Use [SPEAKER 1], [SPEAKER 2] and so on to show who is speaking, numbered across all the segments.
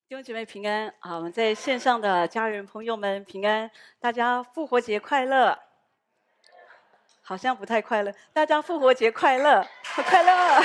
[SPEAKER 1] 弟兄姐妹平安啊！我们在线上的家人朋友们平安，大家复活节快乐！好像不太快乐，大家复活节快乐，快乐！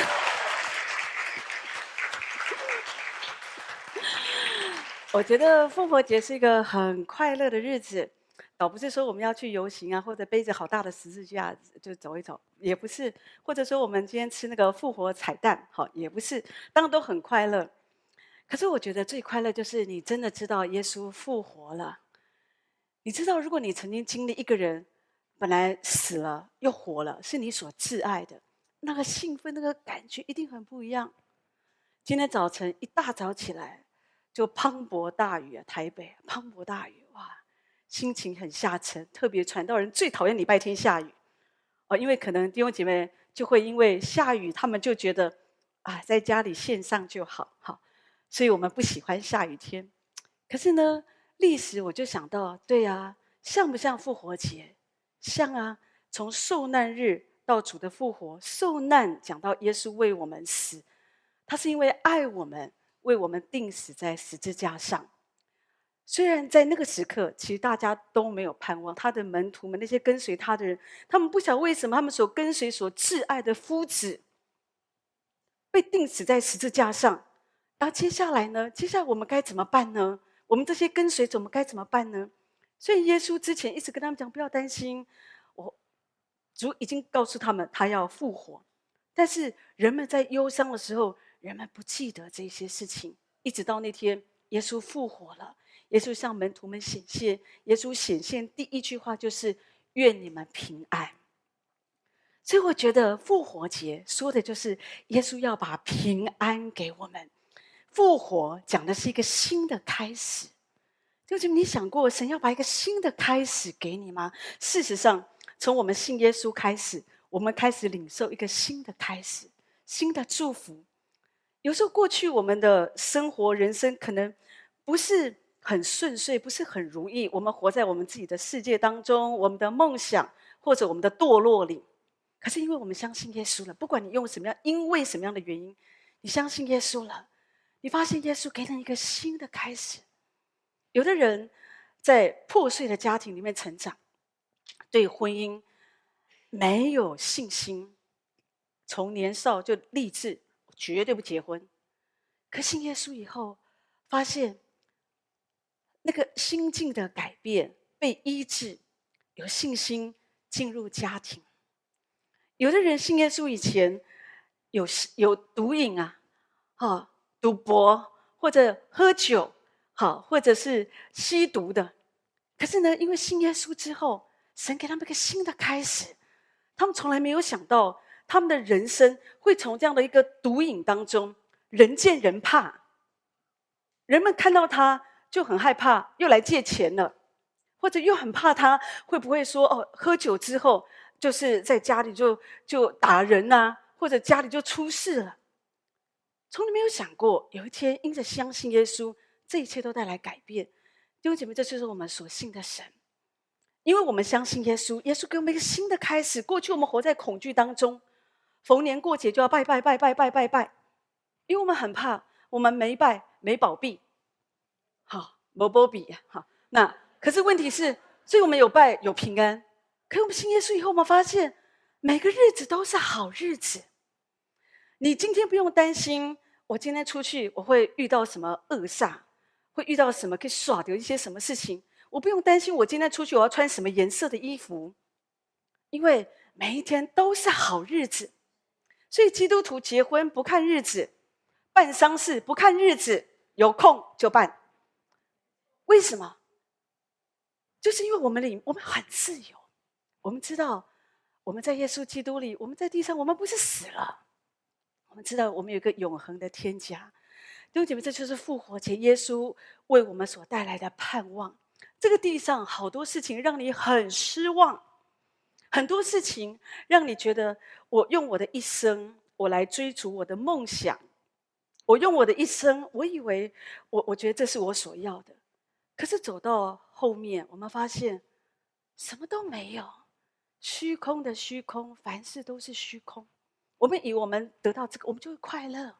[SPEAKER 1] 我觉得复活节是一个很快乐的日子，倒不是说我们要去游行啊，或者背着好大的十字架就走一走，也不是，或者说我们今天吃那个复活彩蛋，好，也不是，当然都很快乐。可是我觉得最快乐就是你真的知道耶稣复活了。你知道，如果你曾经经历一个人本来死了又活了，是你所挚爱的，那个兴奋、那个感觉一定很不一样。今天早晨一大早起来，就磅礴大雨啊，台北磅礴大雨，哇，心情很下沉。特别传道人最讨厌礼拜天下雨，因为可能弟兄姐妹就会因为下雨，他们就觉得啊，在家里线上就好，好，所以我们不喜欢下雨天。可是呢，历史我就想到，对啊，像不像复活节？像啊，从受难日到主的复活，受难讲到耶稣为我们死，他是因为爱我们，为我们钉死在十字架上。虽然在那个时刻，其实大家都没有盼望，他的门徒们那些跟随他的人，他们不晓得为什么他们所跟随、所挚爱的夫子被钉死在十字架上。然后接下来呢？接下来我们该怎么办呢？我们这些跟随者，我们该怎么办呢？所以耶稣之前一直跟他们讲，不要担心，主已经告诉他们，他要复活。但是人们在忧伤的时候，人们不记得这些事情，一直到那天耶稣复活了，耶稣向门徒们显现，耶稣显现第一句话就是愿你们平安。所以我觉得复活节说的就是耶稣要把平安给我们。复活讲的是一个新的开始，就是你想过神要把一个新的开始给你吗？事实上，从我们信耶稣开始，我们开始领受一个新的开始，新的祝福。有时候过去我们的生活人生可能不是很顺遂，不是很如意，我们活在我们自己的世界当中，我们的梦想或者我们的堕落里。可是因为我们相信耶稣了，不管你用什么样，因为什么样的原因，你相信耶稣了，你发现耶稣给你一个新的开始。有的人在破碎的家庭里面成长，对婚姻没有信心，从年少就立志绝对不结婚。可信耶稣以后，发现那个心境的改变，被医治，有信心进入家庭。有的人信耶稣以前有毒瘾啊，赌博或者喝酒，或者是吸毒的。可是呢，因为信耶稣之后，神给他们一个新的开始，他们从来没有想到，他们的人生会从这样的一个毒瘾当中，人见人怕，人们看到他就很害怕，又来借钱了，或者又很怕他会不会说喝酒之后就是在家里就打人啊，或者家里就出事了。从来没有想过，有一天因着相信耶稣，这一切都带来改变。弟兄姐妹，这就是我们所信的神。因为我们相信耶稣，耶稣给我们一个新的开始。过去我们活在恐惧当中，逢年过节就要拜拜拜拜拜拜拜，因为我们很怕我们没拜没保庇，好没保庇好。那可是问题是，所以我们有拜有平安。可是我们信耶稣以后，我们发现每个日子都是好日子。你今天不用担心，我今天出去我会遇到什么恶煞，会遇到什么可以耍掉一些什么事情。我不用担心，我今天出去我要穿什么颜色的衣服，因为每一天都是好日子。所以基督徒结婚不看日子，办丧事不看日子，有空就办。为什么？就是因为我们很自由，我们知道我们在耶稣基督里，我们在地上，我们不是死了，我们知道我们有一个永恒的天家。弟兄姐妹，这就是复活节耶稣为我们所带来的盼望。这个地上好多事情让你很失望，很多事情让你觉得，我用我的一生，我来追逐我的梦想，我用我的一生，我以为我觉得这是我所要的。可是走到后面，我们发现什么都没有，虚空的虚空，凡事都是虚空。我们以为我们得到这个，我们就会快乐。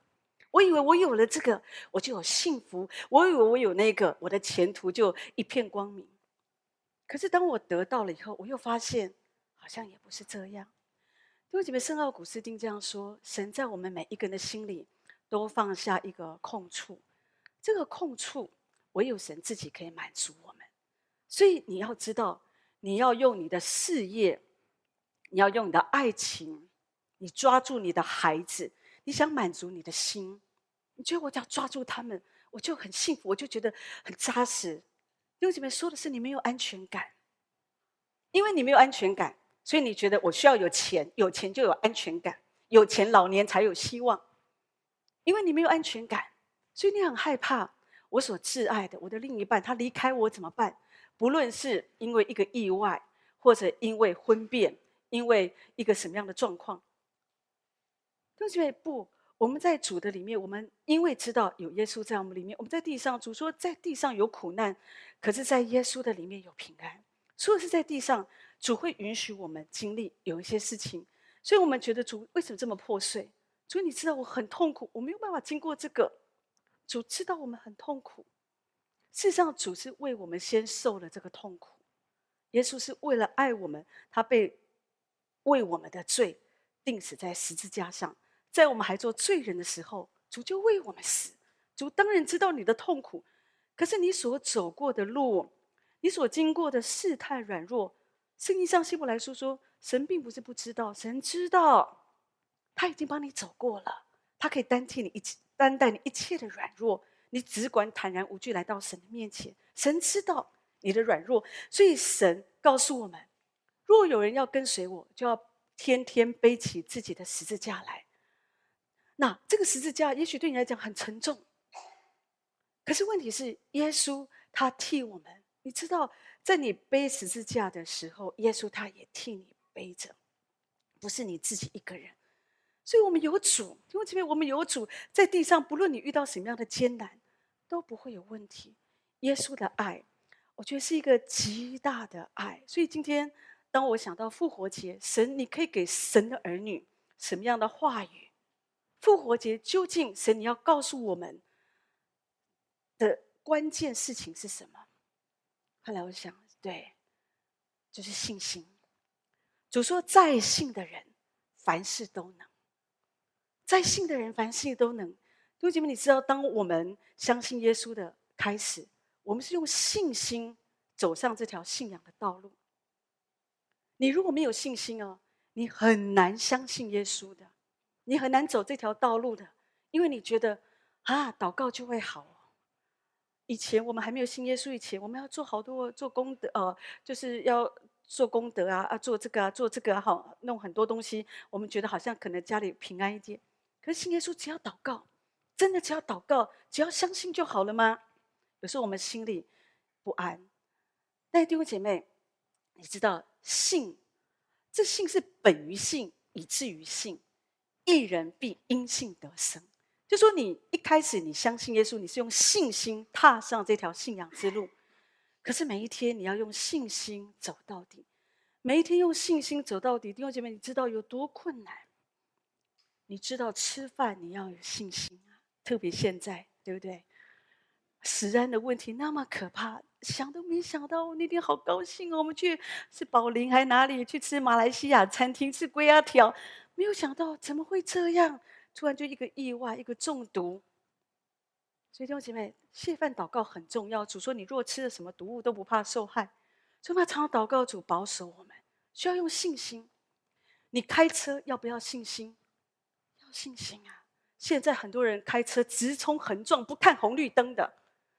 [SPEAKER 1] 我以为我有了这个，我就有幸福；我以为我有那个，我的前途就一片光明。可是当我得到了以后，我又发现好像也不是这样。弟兄姐妹，圣奥古斯丁这样说：神在我们每一个人的心里都放下一个空处，这个空处唯有神自己可以满足我们。所以你要知道，你要用你的事业，你要用你的爱情，你抓住你的孩子，你想满足你的心，你觉得我只要抓住他们，我就很幸福，我就觉得很扎实。弟兄姐妹，说的是你没有安全感，因为你没有安全感，所以你觉得我需要有钱，有钱就有安全感，有钱老年才有希望。因为你没有安全感，所以你很害怕我所挚爱的我的另一半他离开我怎么办？不论是因为一个意外，或者因为婚变，因为一个什么样的状况。弟兄姐妹，不，我们在主的里面，我们因为知道有耶稣在我们里面，我们在地上，主说在地上有苦难，可是在耶稣的里面有平安。说的是在地上，主会允许我们经历有一些事情，所以我们觉得主为什么这么破碎？主，你知道我很痛苦，我没有办法经过这个。主知道我们很痛苦，事实上，主是为我们先受了这个痛苦。耶稣是为了爱我们，他被为我们的罪钉死在十字架上。在我们还做罪人的时候，主就为我们死。主当然知道你的痛苦，可是你所走过的路，你所经过的试探软弱，圣经上希伯来书说，神并不是不知道，神知道，他已经帮你走过了，他可以担待你一切的软弱，你只管坦然无惧来到神的面前。神知道你的软弱，所以神告诉我们：若有人要跟随我，就要天天背起自己的十字架来。那这个十字架也许对你来讲很沉重，可是问题是，耶稣他替我们，你知道，在你背十字架的时候，耶稣他也替你背着，不是你自己一个人。所以我们有主，因为这边我们有主，在地上，不论你遇到什么样的艰难，都不会有问题。耶稣的爱，我觉得是一个极大的爱。所以今天，当我想到复活节，神，你可以给神的儿女什么样的话语？复活节究竟神你要告诉我们的关键事情是什么？后来我想，对，就是信心。主说，在信的人，凡事都能。在信的人，凡事都能。弟兄姐妹，你知道，当我们相信耶稣的开始，我们是用信心走上这条信仰的道路。你如果没有信心哦，你很难相信耶稣的，你很难走这条道路的，因为你觉得祷告就会好哦。以前我们还没有信耶稣以前，我们要做好多做功德，就是要做功德做这个做这个弄很多东西，我们觉得好像可能家里平安一点。可是信耶稣只要祷告，真的只要祷告，只要相信就好了吗？有时候我们心里不安。但弟兄姐妹，你知道信，这信是本于信，以至于信，一人必因信得生。就说你一开始你相信耶稣，你是用信心踏上这条信仰之路，可是每一天你要用信心走到底，每一天用信心走到底。弟兄姐妹，你知道有多困难？你知道吃饭你要有信心啊，特别现在，对不对？食安的问题那么可怕，想都没想到。那天好高兴哦，我们去是宝林还哪里去吃马来西亚餐厅吃龟鸭条，没有想到怎么会这样，突然就一个意外，一个中毒。所以弟兄姐妹，谢饭祷告很重要。主说你若吃了什么毒物都不怕受害，所以我们要常常祷告主保守我们，需要用信心。你开车要不要信心？要信心啊！现在很多人开车直冲横撞，不看红绿灯的。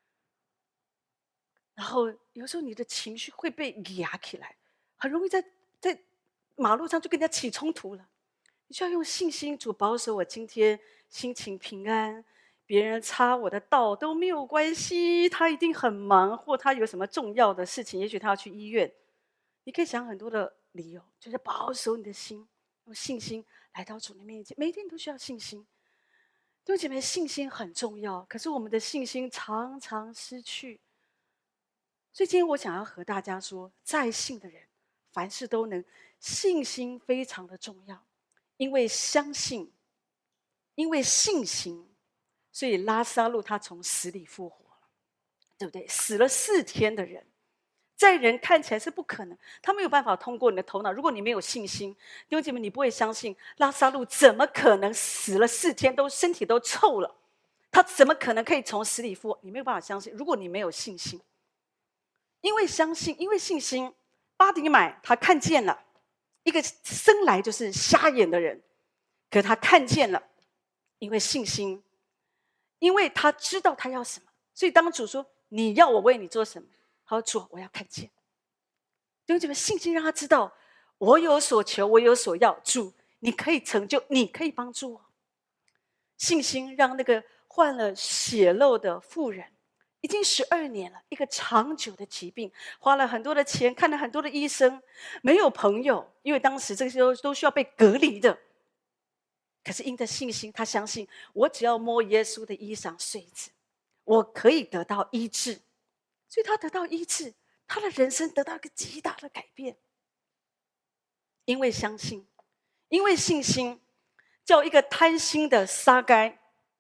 [SPEAKER 1] 然后有时候你的情绪会被压起来，很容易在马路上就跟人家起冲突了。你需要用信心，主保守我今天心情平安，别人插我的道都没有关系，他一定很忙，或他有什么重要的事情，也许他要去医院。你可以想很多的理由，就是保守你的心，用信心来到主的面前。每一天都需要信心，弟兄姐妹，信心很重要，可是我们的信心常常失去。所以今天我想要和大家说，在信的人凡事都能，信心非常的重要，因为相信，因为信心所以拉撒路他从死里复活了，对不对？死了4天的人，在人看起来是不可能，他没有办法通过你的头脑。如果你没有信心，弟兄姐妹，你不会相信拉撒路怎么可能死了4天身体都臭了，他怎么可能可以从死里复活？你没有办法相信，如果你没有信心。因为相信，因为信心，巴底买他看见了一个生来就是瞎眼的人，可他看见了，因为信心，因为他知道他要什么，所以当主说你要我为你做什么，他说主，我要看见。弟兄姐妹，信心让他知道我有所求，我有所要，主你可以成就，你可以帮助我。信心让那个患了血漏的妇人，已经12年了，一个长久的疾病，花了很多的钱，看了很多的医生，没有朋友，因为当时这些都需要被隔离的。可是因着信心，他相信我只要摸耶稣的衣裳穗子，我可以得到医治。所以他得到医治，他的人生得到一个极大的改变。因为相信，因为信心，叫一个贪心的撒该，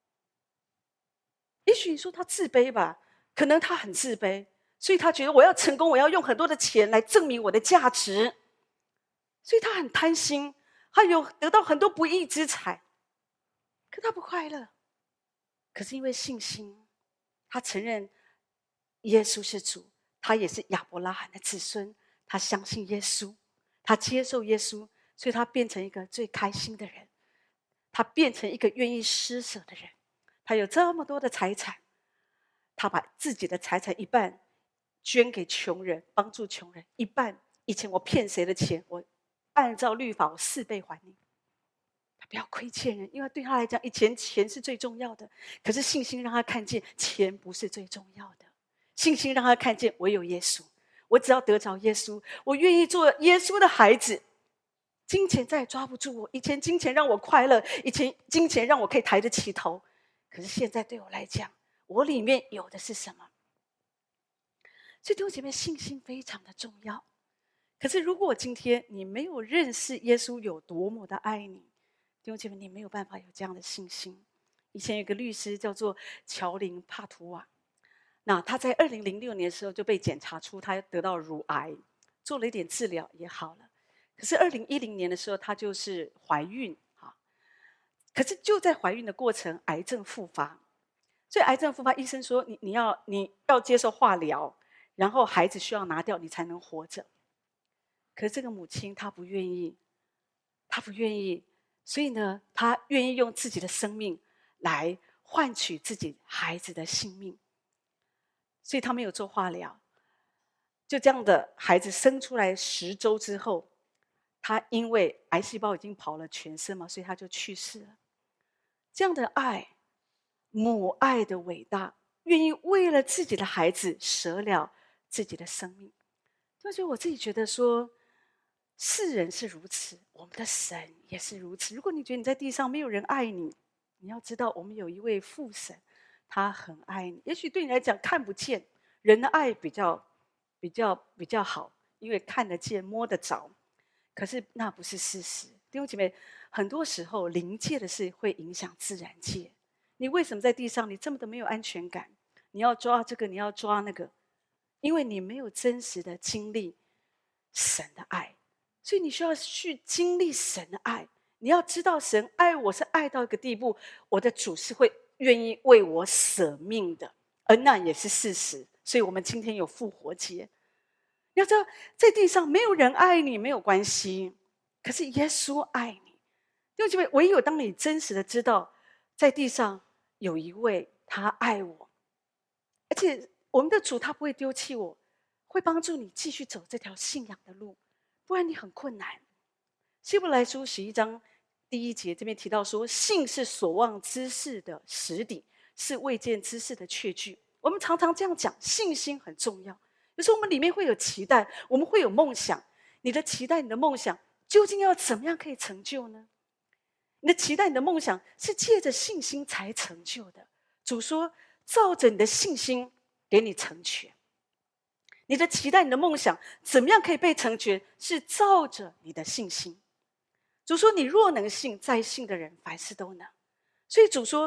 [SPEAKER 1] 也许你说他自卑吧，可能他很自卑，所以他觉得我要成功，我要用很多的钱来证明我的价值，所以他很贪心，他有得到很多不义之财，可他不快乐。可是因为信心，他承认耶稣是主，他也是亚伯拉罕的子孙，他相信耶稣，他接受耶稣，所以他变成一个最开心的人，他变成一个愿意施舍的人。他有这么多的财产，他把自己的财产一半捐给穷人，帮助穷人，一半以前我骗谁的钱，我按照律法我4倍还你。他不要亏欠人，因为对他来讲以前钱是最重要的，可是信心让他看见钱不是最重要的，信心让他看见唯有耶稣，我只要得着耶稣，我愿意做耶稣的孩子，金钱再也抓不住我。以前金钱让我快乐，以前金钱让我可以抬得起头，可是现在对我来讲，我里面有的是什么？所以弟兄姐妹，信心非常的重要。可是如果今天你没有认识耶稣有多么的爱你，弟兄姐妹，你没有办法有这样的信心。以前有个律师叫做乔林帕图瓦，那他在2006年的时候就被检查出他得到乳癌，做了一点治疗也好了。可是2010年的时候，她就是怀孕啊，可是就在怀孕的过程，癌症复发。所以癌症复发，医生说你要接受化疗，然后孩子需要拿掉，你才能活着。可是这个母亲她不愿意，她不愿意，所以呢，她愿意用自己的生命来换取自己孩子的性命。所以她没有做化疗，就这样的孩子生出来10周之后，他因为癌细胞已经跑了全身嘛，所以他就去世了。这样的爱，母爱的伟大，愿意为了自己的孩子舍了自己的生命。所以我自己觉得说，世人是如此，我们的神也是如此。如果你觉得你在地上没有人爱你，你要知道我们有一位父神，他很爱你。也许对你来讲看不见，人的爱比较好，因为看得见摸得着，可是那不是事实。弟兄姐妹，很多时候灵界的事会影响自然界。你为什么在地上你这么的没有安全感？你要抓这个，你要抓那个，因为你没有真实的经历神的爱，所以你需要去经历神的爱。你要知道神爱我是爱到一个地步，我的主是会愿意为我舍命的，而那也是事实。所以我们今天有复活节。你要知道，在地上没有人爱你没有关系，可是耶稣爱你。弟兄姐妹，唯有当你真实的知道，在地上有一位他爱我，而且我们的主他不会丢弃我，会帮助你继续走这条信仰的路，不然你很困难。希伯来书11章第1节这边提到说，信是所望之事的实底，是未见之事的确据。我们常常这样讲，信心很重要。有时候我们里面会有期待，我们会有梦想。你的期待，你的梦想究竟要怎么样可以成就呢？你的期待，你的梦想是借着信心才成就的。主说，照着你的信心给你成全。你的期待，你的梦想怎么样可以被成全？是照着你的信心。主说，你若能信，在信的人凡事都能。所以主说，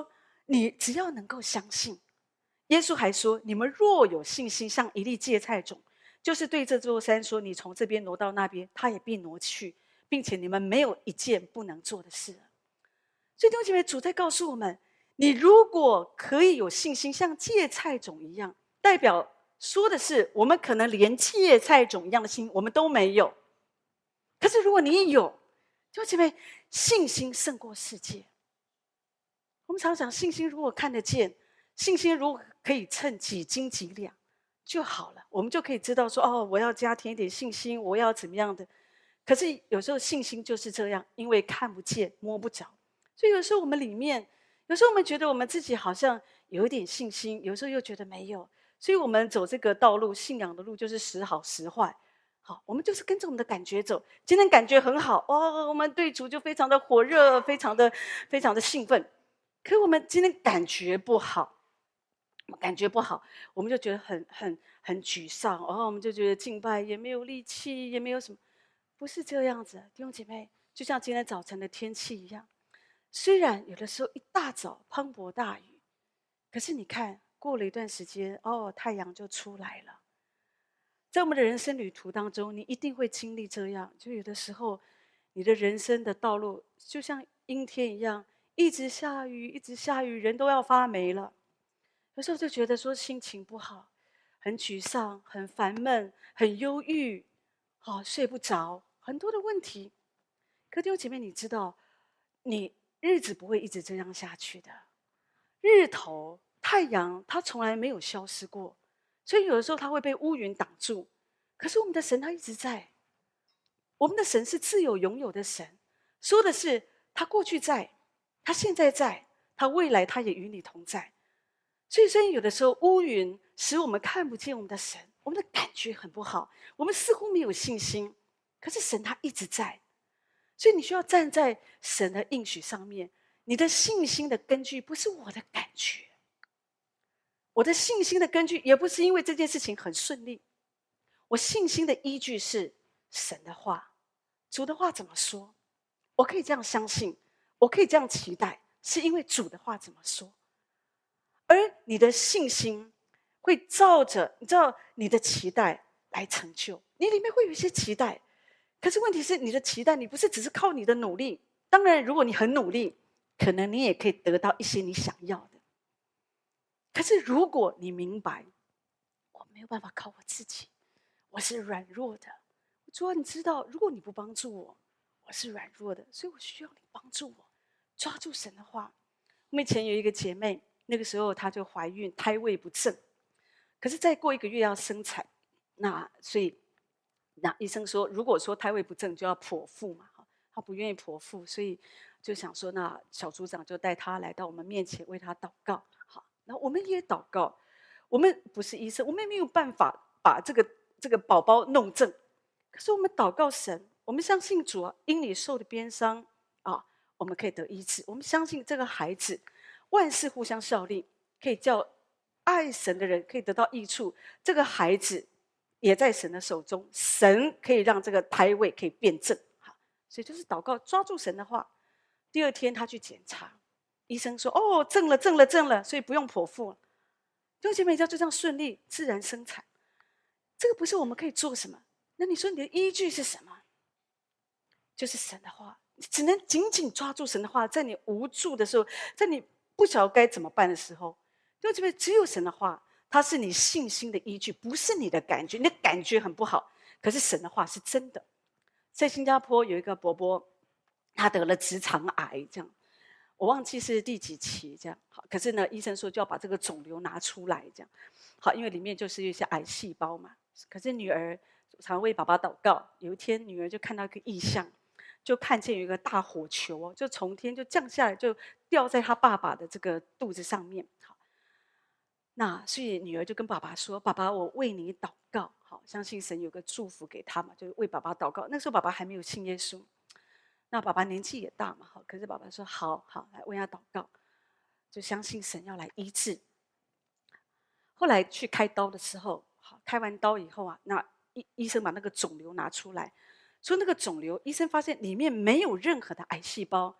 [SPEAKER 1] 你只要能够相信，耶稣还说：你们若有信心，像一粒芥菜种，就是对这座山说：你从这边挪到那边，它也必挪去，并且你们没有一件不能做的事了。所以弟兄姐妹，主在告诉我们：你如果可以有信心，像芥菜种一样，代表说的是我们可能连芥菜种一样的心我们都没有。可是如果你有，弟兄姐妹，信心胜过世界。我们常讲，信心如果看得见，信心如果可以称几斤几两就好了，我们就可以知道说，哦，我要加添一点信心，我要怎么样的。可是有时候信心就是这样，因为看不见摸不着，所以有时候我们里面，有时候我们觉得我们自己好像有一点信心，有时候又觉得没有，所以我们走这个道路，信仰的路就是时好时坏。好，我们就是跟着我们的感觉走。今天感觉很好，哦，我们对主就非常的火热，非常的兴奋。可我们今天感觉不好，感觉不好，我们就觉得很沮丧，我们就觉得敬拜也没有力气，也没有什么。不是这样子，弟兄姐妹，就像今天早晨的天气一样，虽然有的时候一大早滂沱大雨，可是你看过了一段时间，太阳就出来了。在我们的人生旅途当中，你一定会经历这样，就有的时候，你的人生的道路就像阴天一样，一直下雨，一直下雨，人都要发霉了。有时候就觉得说心情不好，很沮丧，很烦闷，很忧郁，睡不着，很多的问题。可弟兄姐妹，你知道，你日子不会一直这样下去的。日头、太阳，它从来没有消失过，所以有的时候它会被乌云挡住。可是我们的神他一直在，我们的神是自有永有的神，说的是他过去在，他现在在，他未来他也与你同在。所以，虽然有的时候乌云使我们看不见我们的神，我们的感觉很不好，我们似乎没有信心，可是神他一直在。所以你需要站在神的应许上面，你的信心的根据不是我的感觉，我的信心的根据也不是因为这件事情很顺利，我信心的依据是神的话，主的话怎么说，我可以这样相信，我可以这样期待，是因为主的话怎么说。而你的信心会照着你知道你的期待来成就，你里面会有一些期待，可是问题是你的期待，你不是只是靠你的努力。当然，如果你很努力，可能你也可以得到一些你想要的。可是如果你明白，我没有办法靠我自己，我是软弱的。主啊，你知道，如果你不帮助我，我是软弱的，所以我需要你帮助我，抓住神的话。我们以前有一个姐妹，那个时候她就怀孕，胎位不正，可是再过1个月要生产，所以医生说，如果说胎位不正，就要剖腹嘛，她不愿意剖腹，所以就想说，那小组长就带她来到我们面前，为她祷告。好，那我们也祷告。我们不是医生，我们也没有办法把这个宝宝弄正，可是我们祷告神，我们相信主啊，因你受的鞭伤啊，我们可以得医治。我们相信这个孩子，万事互相效力，可以叫爱神的人可以得到益处。这个孩子也在神的手中，神可以让这个胎位可以变正。好，所以就是祷告，抓住神的话。第2天他去检查，医生说：“哦，正了，正了，正了，所以不用剖腹了。”弟兄姐妹，就这样顺利自然生产，这个不是我们可以做什么？那你说你的依据是什么？就是神的话，你只能紧紧抓住神的话，在你无助的时候，在你不晓得该怎么办的时候，弟兄姐妹，只有神的话，它是你信心的依据，不是你的感觉。你的感觉很不好，可是神的话是真的。在新加坡有一个伯伯，他得了直肠癌，这样。我忘记是第几期这样，好，可是呢，医生说就要把这个肿瘤拿出来，这样，好，因为里面就是一些癌细胞嘛。可是女儿常为爸爸祷告，有一天女儿就看到一个异象，就看见有一个大火球就从天就降下来，就掉在他爸爸的这个肚子上面。好，那所以女儿就跟爸爸说：“爸爸，我为你祷告，好，相信神有个祝福给他嘛，就为爸爸祷告。”那时候爸爸还没有信耶稣。那爸爸年纪也大嘛，可是爸爸说好好来为他祷告，就相信神要来医治。后来去开刀的时候，好，开完刀以后啊，那医生把那个肿瘤拿出来，说那个肿瘤医生发现里面没有任何的癌细胞，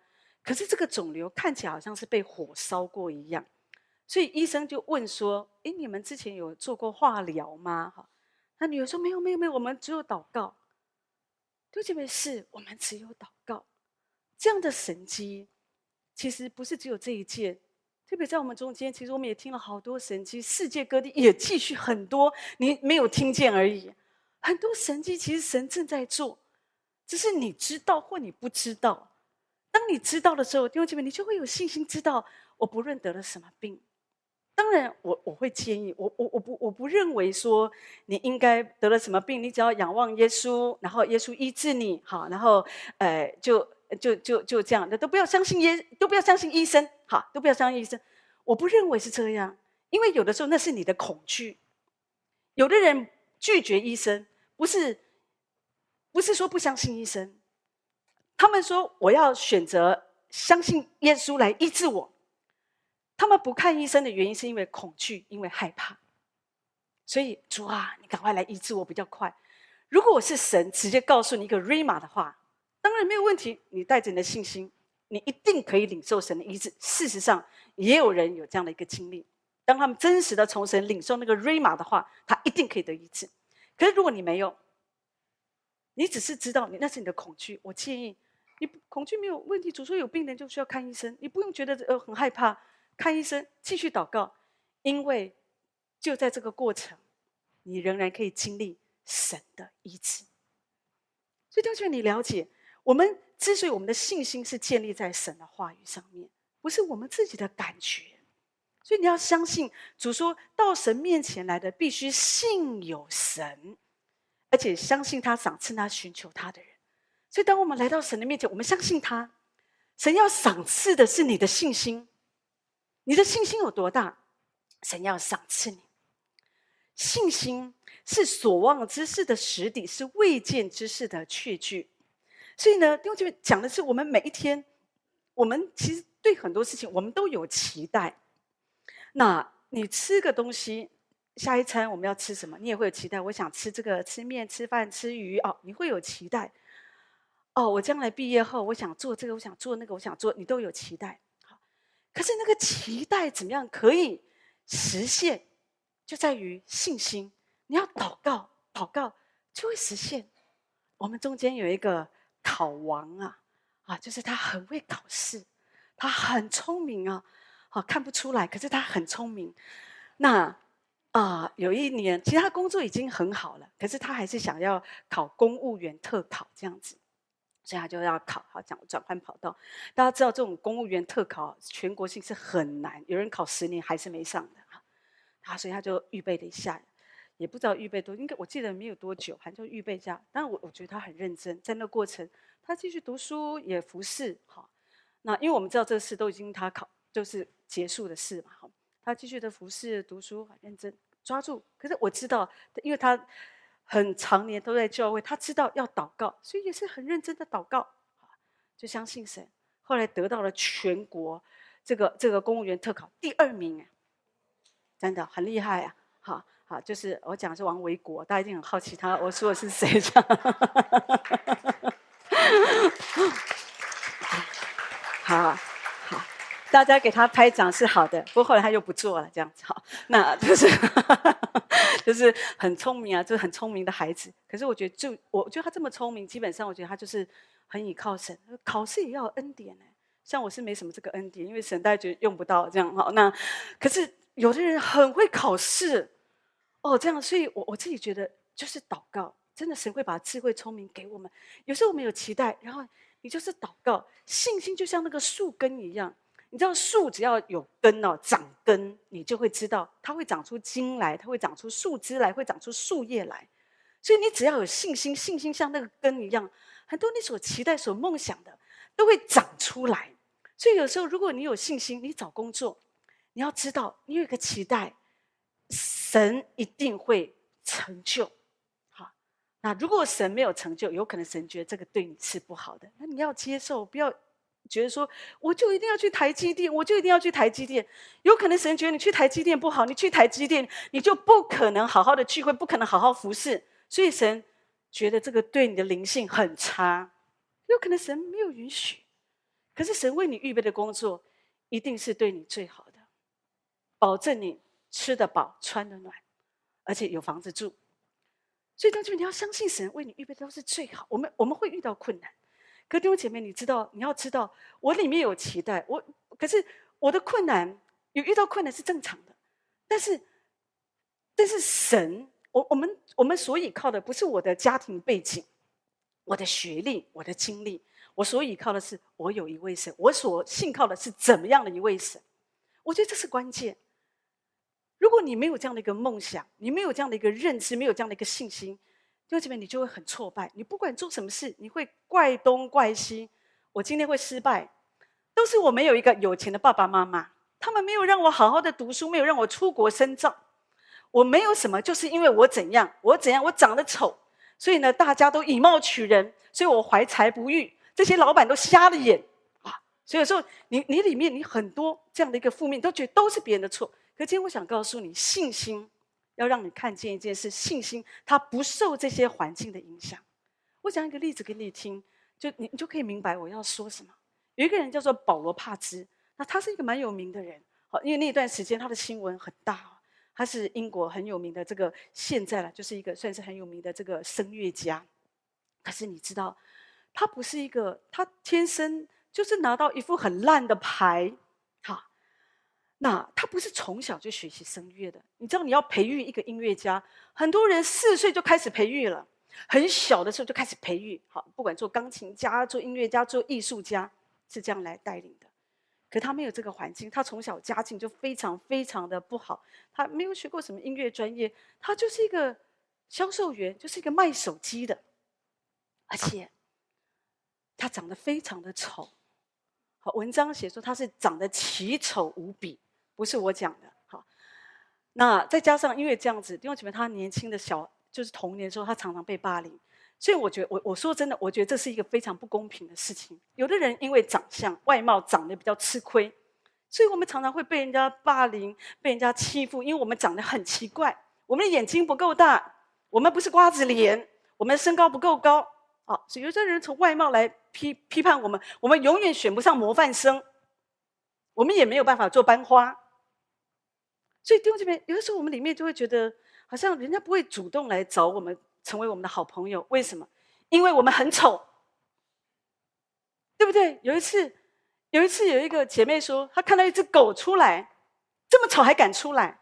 [SPEAKER 1] 可是这个肿瘤看起来好像是被火烧过一样，所以医生就问说：“诶，你们之前有做过化疗吗？”哈，那女儿说：“没有，没有，没有，我们只有祷告。”弟兄姐妹，是我们只有祷告。这样的神迹，其实不是只有这一件，特别在我们中间，其实我们也听了好多神迹，世界各地也继续很多，你没有听见而已。很多神迹，其实神正在做，只是你知道或你不知道。当你知道的时候，弟兄姐妹，你就会有信心知道，我不论得了什么病。当然我会建议，我不认为说你应该得了什么病，你只要仰望耶稣，然后耶稣医治你，好，然后就这样，都不要相信都不要相信医生，好，都不要相信医生。我不认为是这样，因为有的时候那是你的恐惧。有的人拒绝医生，不是说不相信医生，他们说我要选择相信耶稣来医治我。他们不看医生的原因是因为恐惧，因为害怕。所以主啊，你赶快来医治我比较快。如果我是神直接告诉你一个 Rhema 的话，当然没有问题，你带着你的信心，你一定可以领受神的医治。事实上，也有人有这样的一个经历，当他们真实的从神领受那个 Rhema 的话，他一定可以得医治。可是如果你没有，你只是知道那是你的恐惧，我建议你恐惧没有问题。主说有病人就需要看医生，你不用觉得很害怕。看医生，继续祷告，因为就在这个过程，你仍然可以经历神的医治。所以，弟兄姐妹，你了解，我们之所以我们的信心是建立在神的话语上面，不是我们自己的感觉。所以你要相信，主说到神面前来的，必须信有神，而且相信他赏赐那寻求他的人。所以，当我们来到神的面前，我们相信他，神要赏赐的是你的信心。你的信心有多大，神要赏赐你。信心是所望之事的实底，是未见之事的确据。所以呢，弟兄姐妹，讲的是我们每一天，我们其实对很多事情我们都有期待。那你吃个东西，下一餐我们要吃什么，你也会有期待。我想吃这个，吃面、吃饭、吃鱼，你会有期待。我将来毕业后，我想做这个，我想做那个，我想做，你都有期待。可是那个期待怎么样可以实现，就在于信心。你要祷告，祷告就会实现。我们中间有一个考王就是他很会考试，他很聪明看不出来，可是他很聪明。那有一年，其实他工作已经很好了，可是他还是想要考公务员特考这样子。所以他就要考，讲转换跑道。大家知道这种公务员特考全国性是很难，有人考10年还是没上的所以他就预备了一下，也不知道预备多，应该我记得没有多久，他就预备一下。当然我觉得他很认真，在那过程他继续读书也服侍那因为我们知道这个事都已经他就是结束的事嘛他继续的服侍读书很认真抓住。可是我知道，因为他很常年都在教会，他知道要祷告，所以也是很认真的祷告就相信神。后来得到了全国这个公务员特考第2名真的很厉害好，就是我讲的是王维国，大家一定很好奇我说的是谁这样好，大家给他拍掌是好的，不过后来他又不做了，这样子那就是就是很聪明就是很聪明的孩子。可是我觉得他这么聪明，基本上我觉得他就是很倚靠神。考试也要有恩典像我是没什么这个恩典，因为神大家觉得用不到这样那可是有的人很会考试这样，所以我自己觉得就是祷告，真的神会把智慧聪明给我们。有时候我们有期待，然后你就是祷告，信心就像那个树根一样。你知道树只要有根长根，你就会知道它会长出茎来，它会长出树枝来，会长出树叶来。所以你只要有信心，信心像那个根一样，很多你所期待、所梦想的都会长出来。所以有时候如果你有信心，你找工作，你要知道你有一个期待，神一定会成就。那如果神没有成就，有可能神觉得这个对你是不好的，那你要接受，不要觉得说我就一定要去台积电，我就一定要去台积电。有可能神觉得你去台积电不好，你去台积电你就不可能好好的聚会，不可能好好服侍，所以神觉得这个对你的灵性很差。有可能神没有允许， 可是神为你预备的工作，一定是对你最好的，保证你吃得饱、穿得暖，而且有房子住。所以弟兄姐妹，你要相信神为你预备的都是最好。我们会遇到困难，可弟兄姐妹，你要知道，我里面有期待，可是我的困难有遇到困难是正常的，但是神，我们所依靠的不是我的家庭背景、我的学历、我的经历，我所依靠的是我有一位神，我所信靠的是怎么样的一位神？我觉得这是关键。如果你没有这样的一个梦想，你没有这样的一个认知，没有这样的一个信心，弟兄姐妹，你就会很挫败。你不管做什么事，你会怪东怪西。我今天会失败，都是我没有一个有钱的爸爸妈妈，他们没有让我好好的读书，没有让我出国深造。我没有什么，就是因为我怎样，我长得丑，所以呢，大家都以貌取人，所以我怀才不遇，这些老板都瞎了眼啊！所以有时候你里面你很多这样的一个负面，都觉得都是别人的错。可今天我想告诉你，信心要让你看见一件事，信心它不受这些环境的影响。我讲一个例子给你听，你就可以明白我要说什么。有一个人叫做保罗帕兹，那他是一个蛮有名的人，好，因为那段时间他的新闻很大。他是英国很有名的这个，现在了就是一个算是很有名的这个声乐家。可是你知道，他不是一个，他天生就是拿到一副很烂的牌，哈。那他不是从小就学习声乐的。你知道，你要培育一个音乐家，很多人4岁就开始培育了，很小的时候就开始培育。好，不管做钢琴家、做音乐家、做艺术家，是这样来带领的。可他没有这个环境，他从小家境就非常非常的不好，他没有学过什么音乐专业，他就是一个销售员，就是一个卖手机的，而且他长得非常的丑。好，文章写说他是长得奇丑无比，不是我讲的。好，那再加上因为这样子，弟兄姐妹，他年轻的就是童年的时候，他常常被霸凌。所以我觉得，我说真的，我觉得这是一个非常不公平的事情。有的人因为长相、外貌长得比较吃亏，所以我们常常会被人家霸凌、被人家欺负，因为我们长得很奇怪，我们的眼睛不够大，我们不是瓜子脸，我们身高不够高。所以有些人从外貌来批判我们，我们永远选不上模范生，我们也没有办法做班花。所以弟兄姐妹，有的时候我们里面就会觉得，好像人家不会主动来找我们。成为我们的好朋友，为什么？因为我们很丑，对不对？有一次有一个姐妹说，她看到一只狗出来，这么丑还敢出来，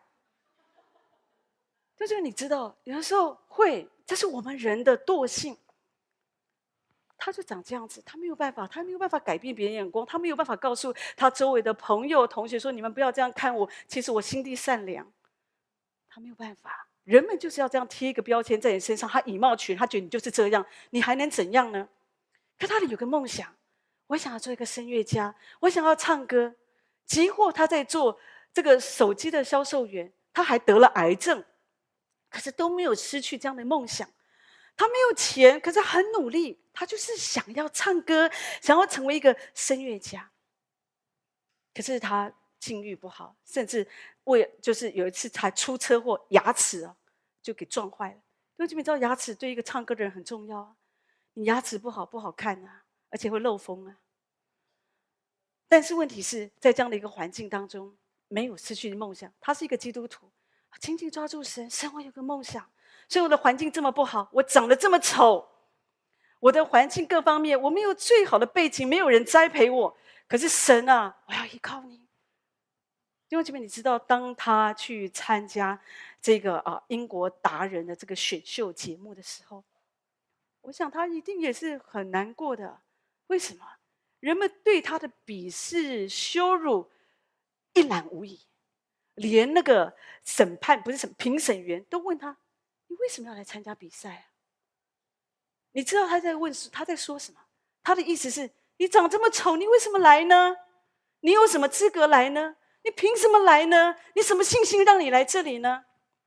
[SPEAKER 1] 就是你知道，有的时候会，这是我们人的惰性。他就长这样子，他没有办法改变别人眼光，他没有办法告诉他周围的朋友、同学说：“你们不要这样看我，其实我心地善良。”他没有办法。人们就是要这样贴一个标签在你身上，他以貌取人，他觉得你就是这样，你还能怎样呢？可他里有个梦想，我想要做一个声乐家，我想要唱歌。即或他在做这个手机的销售员，他还得了癌症，可是都没有失去这样的梦想。他没有钱，可是很努力，他就是想要唱歌，想要成为一个声乐家。可是他境遇不好，甚至就是有一次才出车祸，牙齿就给撞坏了。因为你知道牙齿对一个唱歌的人很重要啊，你牙齿不好看啊，而且会漏风啊。但是问题是在这样的一个环境当中，没有失去梦想。他是一个基督徒，紧紧抓住神，神，我有个梦想。所以我的环境这么不好，我长得这么丑，我的环境各方面我没有最好的背景，没有人栽培我。可是神啊，我要依靠你。弟兄姐妹，你知道，当他去参加这个英国达人的这个选秀节目的时候，我想他一定也是很难过的。为什么？人们对他的鄙视、羞辱一览无遗，连那个评审员都问他：“你为什么要来参加比赛啊？”你知道他在说什么？他的意思是：你长这么丑，你为什么来呢？你有什么资格来呢？你凭什么来呢？你什么信心让你来这里呢？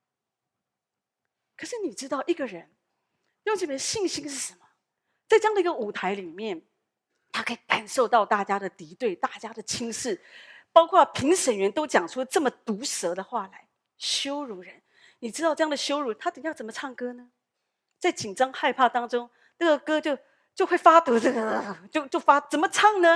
[SPEAKER 1] 可是你知道，一个人用这边信心是什么？在这样的一个舞台里面，他可以感受到大家的敌对、大家的轻视，包括评审员都讲出这么毒舌的话来羞辱人。你知道这样的羞辱，他等一下怎么唱歌呢？在紧张害怕当中，这个歌就会发抖，怎么唱呢？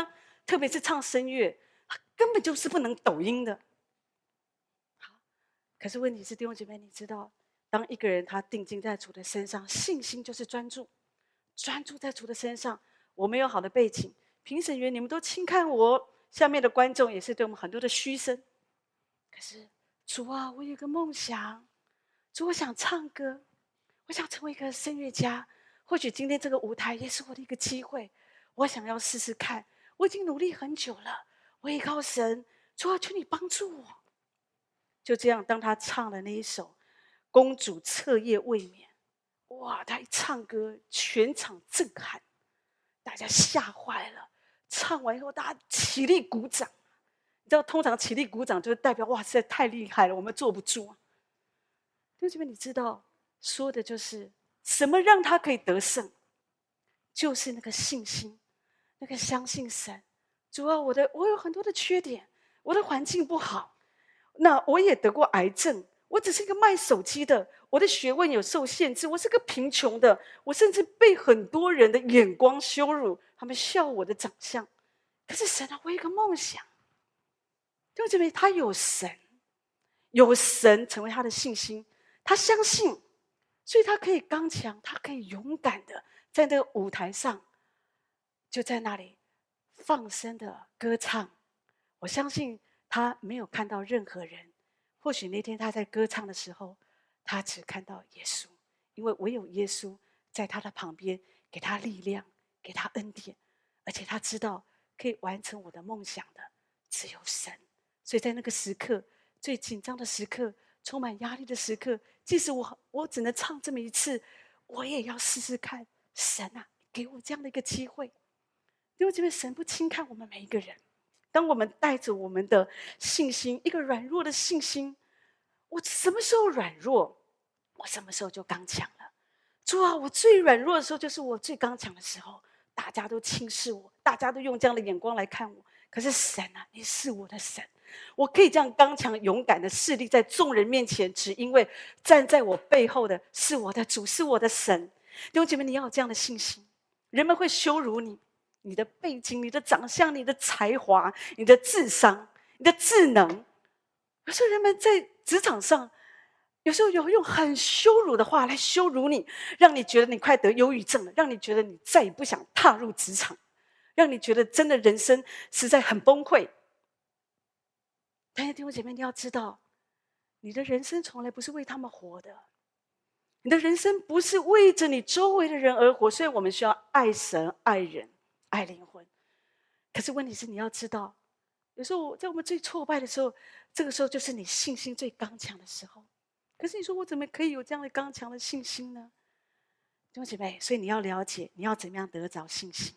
[SPEAKER 1] 特别是唱声乐，根本就是不能抖音的。好，可是问题是弟兄姐妹，你知道，当一个人他定睛在主的身上，信心就是专注，专注在主的身上。我没有好的背景，评审员你们都轻看我，下面的观众也是对我们很多的嘘声。可是主啊，我有个梦想，主，我想唱歌，我想成为一个声乐家。或许今天这个舞台也是我的一个机会，我想要试试看。我已经努力很久了，我依靠神，主啊，求你帮助我。就这样，当他唱了那一首《公主彻夜未眠》，哇，他一唱歌，全场震撼，大家吓坏了。唱完以后，大家起立鼓掌。你知道，通常起立鼓掌就是代表哇，实在太厉害了，我们坐不住。弟兄姐妹，你知道，说的就是什么让他可以得胜，就是那个信心，那个相信神。主啊，我有很多的缺点，我的环境不好，那我也得过癌症，我只是一个卖手机的，我的学问有受限制，我是个贫穷的，我甚至被很多人的眼光羞辱，他们笑我的长相。可是神啊，我有一个梦想。弟兄姐妹，他有神，有神成为他的信心，他相信，所以他可以刚强，他可以勇敢的在那个舞台上，就在那里放声的歌唱。我相信他没有看到任何人，或许那天他在歌唱的时候，他只看到耶稣，因为唯有耶稣在他的旁边，给他力量，给他恩典，而且他知道可以完成我的梦想的只有神。所以在那个时刻，最紧张的时刻，充满压力的时刻，即使我只能唱这么一次，我也要试试看。神啊，给我这样的一个机会。因为这边神不轻看我们每一个人。当我们带着我们的信心，一个软弱的信心，我什么时候软弱，我什么时候就刚强了。主啊，我最软弱的时候就是我最刚强的时候，大家都轻视我，大家都用这样的眼光来看我。可是神啊，你是我的神，我可以这样刚强勇敢的侍立在众人面前，只因为站在我背后的是我的主，是我的神。弟兄姐妹，你要有这样的信心。人们会羞辱你，你的背景，你的长相，你的才华，你的智商，你的智能。有时候人们在职场上，有时候有用很羞辱的话来羞辱你，让你觉得你快得忧郁症了，让你觉得你再也不想踏入职场，让你觉得真的人生实在很崩溃。但是弟兄姐妹，你要知道，你的人生从来不是为他们活的，你的人生不是为着你周围的人而活。所以我们需要爱神、爱人、爱灵魂。可是问题是，你要知道，有时候在我们最挫败的时候，这个时候就是你信心最刚强的时候。可是你说我怎么可以有这样的刚强的信心呢？弟兄姐妹，所以你要了解，你要怎么样得着信心。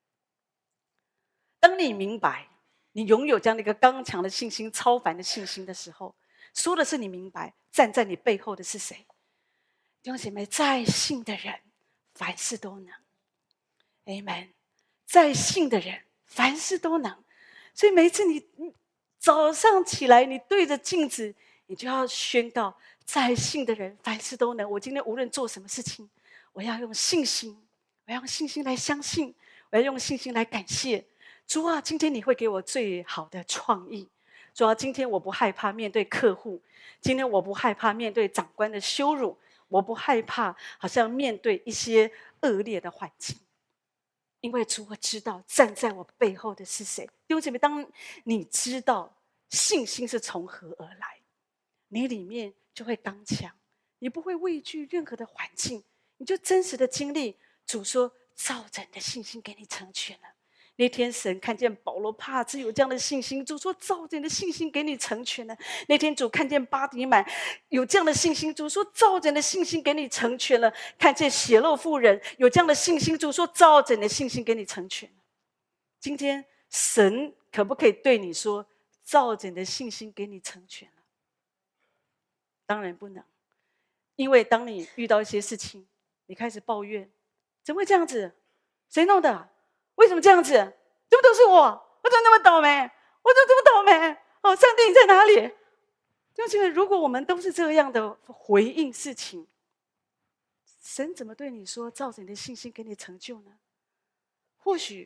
[SPEAKER 1] 当你明白你拥有这样的一个刚强的信心、超凡的信心的时候，说的是你明白站在你背后的是谁。弟兄姐妹，在信的人凡事都能。 Amen。 在信的人凡事都能。所以每一次你早上起来，你对着镜子，你就要宣告，在信的人凡事都能。我今天无论做什么事情，我要用信心，我要用信心来相信，我要用信心来感谢主啊。今天你会给我最好的创意。主啊，今天我不害怕面对客户，今天我不害怕面对长官的羞辱，我不害怕好像面对一些恶劣的环境，因为主，我知道站在我背后的是谁。弟兄姐妹，当你知道信心是从何而来，你里面就会刚强，你不会畏惧任何的环境，你就真实的经历主说照着你的信心给你成全了。那天神看见保罗帕子有这样的信心，主说照着你的信心给你成全了。那天主看见巴底买有这样的信心，主说照着你的信心给你成全了。看见血漏妇人有这样的信心，主说照着你的信心给你成全了。今天神可不可以对你说照着你的信心给你成全了？当然不能。因为当你遇到一些事情，你开始抱怨，怎么会这样子？谁弄的？为什么这样子？这不都是我？我怎么那么倒霉？我怎么这么倒霉？哦，上帝你在哪里？就觉得如果我们都是这样的回应事情，神怎么对你说照着你的信心给你成就呢？或许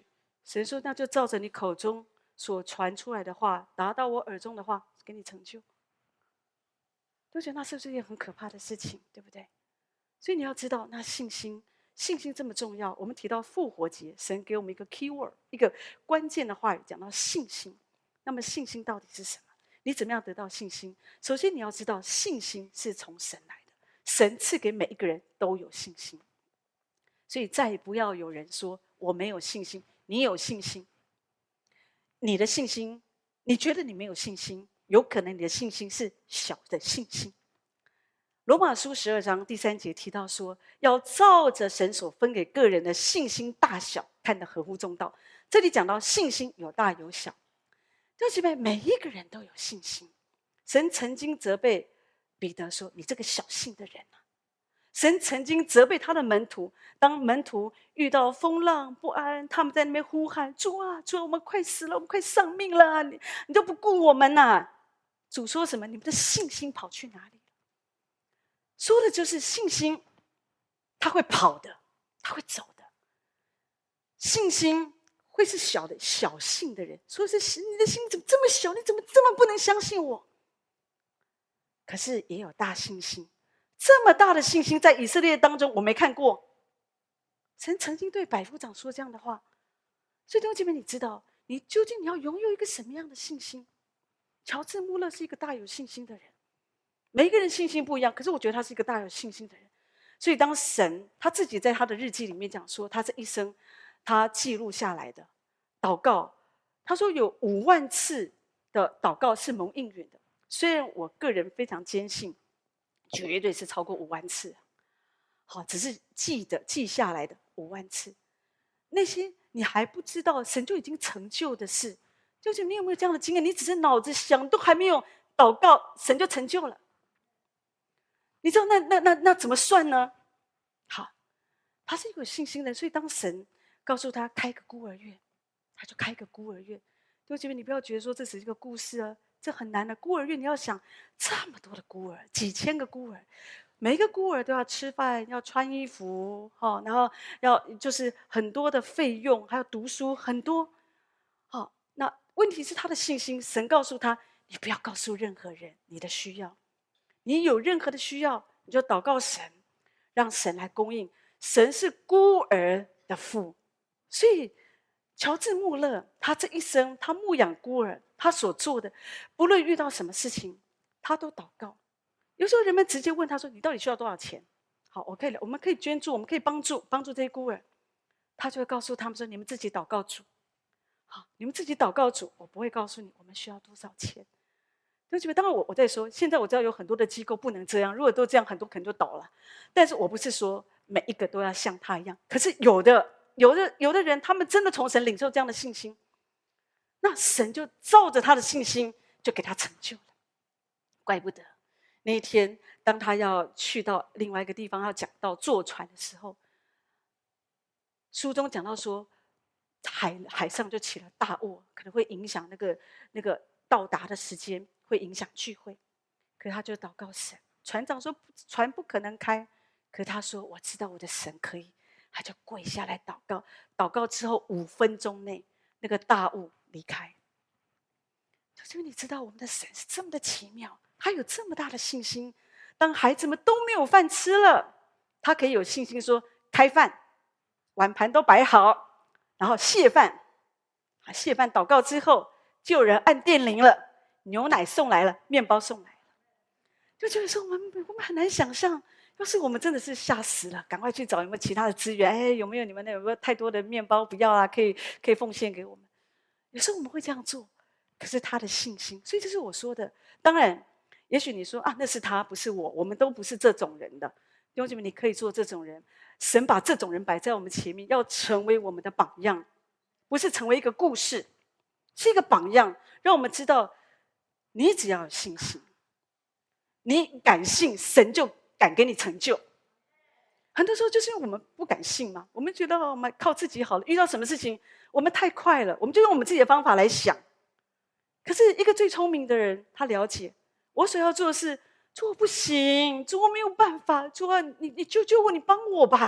[SPEAKER 1] 神说：“那就照着你口中所传出来的话，达到我耳中的话，给你成就。”都觉得那是不是一件很可怕的事情，对不对？所以你要知道，那信心这么重要。我们提到复活节，神给我们一个 key word， 一个关键的话语，讲到信心。那么信心到底是什么？你怎么样得到信心？首先你要知道，信心是从神来的，神赐给每一个人都有信心。所以再也不要有人说我没有信心，你有信心。你的信心，你觉得你没有信心，有可能你的信心是小的信心。罗马书12章第3节提到说，要照着神所分给个人的信心大小，看得合乎中道。这里讲到信心有大有小，弟兄姐妹，每一个人都有信心。神曾经责备彼得说：“你这个小信的人啊！”神曾经责备他的门徒，当门徒遇到风浪不安，他们在那边呼喊：“主啊，主啊，我们快死了，我们快丧命了！你都不顾我们呐！”主说什么？你们的信心跑去哪里？说的就是信心，他会跑的，他会走的。信心会是小信的人，说是你的心怎么这么小？你怎么这么不能相信我？可是也有大信心，这么大的信心在以色列当中我没看过。神曾经对百夫长说这样的话，所以弟兄姐妹，你知道你究竟你要拥有一个什么样的信心？乔治·穆勒是一个大有信心的人，每一个人信心不一样，可是我觉得他是一个大有信心的人。所以当神他自己在他的日记里面讲说，他这一生他记录下来的祷告，他说有5万次的祷告是蒙应允的。虽然我个人非常坚信绝对是超过5万次，好，只是记下来的5万次，那些你还不知道神就已经成就的事，就是你有没有这样的经验？你只是脑子想，都还没有祷告，神就成就了。你知道那怎么算呢？好，他是一个有信心的人，所以当神告诉他开个孤儿院，他就开个孤儿院。弟兄姐妹，你不要觉得说这只是一个故事啊，这很难的。孤儿院你要想这么多的孤儿，几千个孤儿，每一个孤儿都要吃饭，要穿衣服，然后要就是很多的费用，还要读书很多。好，那问题是他的信心，神告诉他，你不要告诉任何人你的需要。你有任何的需要，你就祷告神，让神来供应。神是孤儿的父，所以乔治·穆勒他这一生，他牧养孤儿，他所做的，不论遇到什么事情，他都祷告。有时候人们直接问他说：“你到底需要多少钱？”好，我们可以捐助，我们可以帮助这些孤儿。他就会告诉他们说：“你们自己祷告主。好，你们自己祷告主，我不会告诉你我们需要多少钱。”对不起，当然我在说，现在我知道有很多的机构不能这样，如果都这样，很多可能就倒了。但是我不是说每一个都要像他一样，可是有的人，他们真的从神领受这样的信心，那神就照着他的信心，就给他成就了。怪不得那一天，当他要去到另外一个地方，要讲到坐船的时候，书中讲到说，海上就起了大雾，可能会影响那个到达的时间。会影响聚会，可是他就祷告神。船长说船不可能开，可是他说我知道我的神可以，他就跪下来祷告。祷告之后5分钟内，那个大雾离开。就是你知道我们的神是这么的奇妙，他有这么大的信心。当孩子们都没有饭吃了，他可以有信心说开饭，碗盘都摆好，然后谢饭。谢饭祷告之后，就有人按电铃了。牛奶送来了，面包送来了，就觉得说我们很难想象，要是我们真的是吓死了，赶快去找有没有其他的资源，哎，有没有你们那有没有太多的面包不要啊，可以奉献给我们。有时候我们会这样做，可是他的信心，所以这是我说的。当然，也许你说啊，那是他，不是我，我们都不是这种人的。弟兄姐妹，你可以做这种人，神把这种人摆在我们前面，要成为我们的榜样，不是成为一个故事，是一个榜样，让我们知道。你只要有信心，你敢信，神就敢给你成就。很多时候就是因为我们不敢信嘛，我们觉得我们靠自己好了，遇到什么事情我们太快了，我们就用我们自己的方法来想。可是一个最聪明的人，他了解我所要做的事，主我不行，主我没有办法，主啊，你救救我，你帮我吧。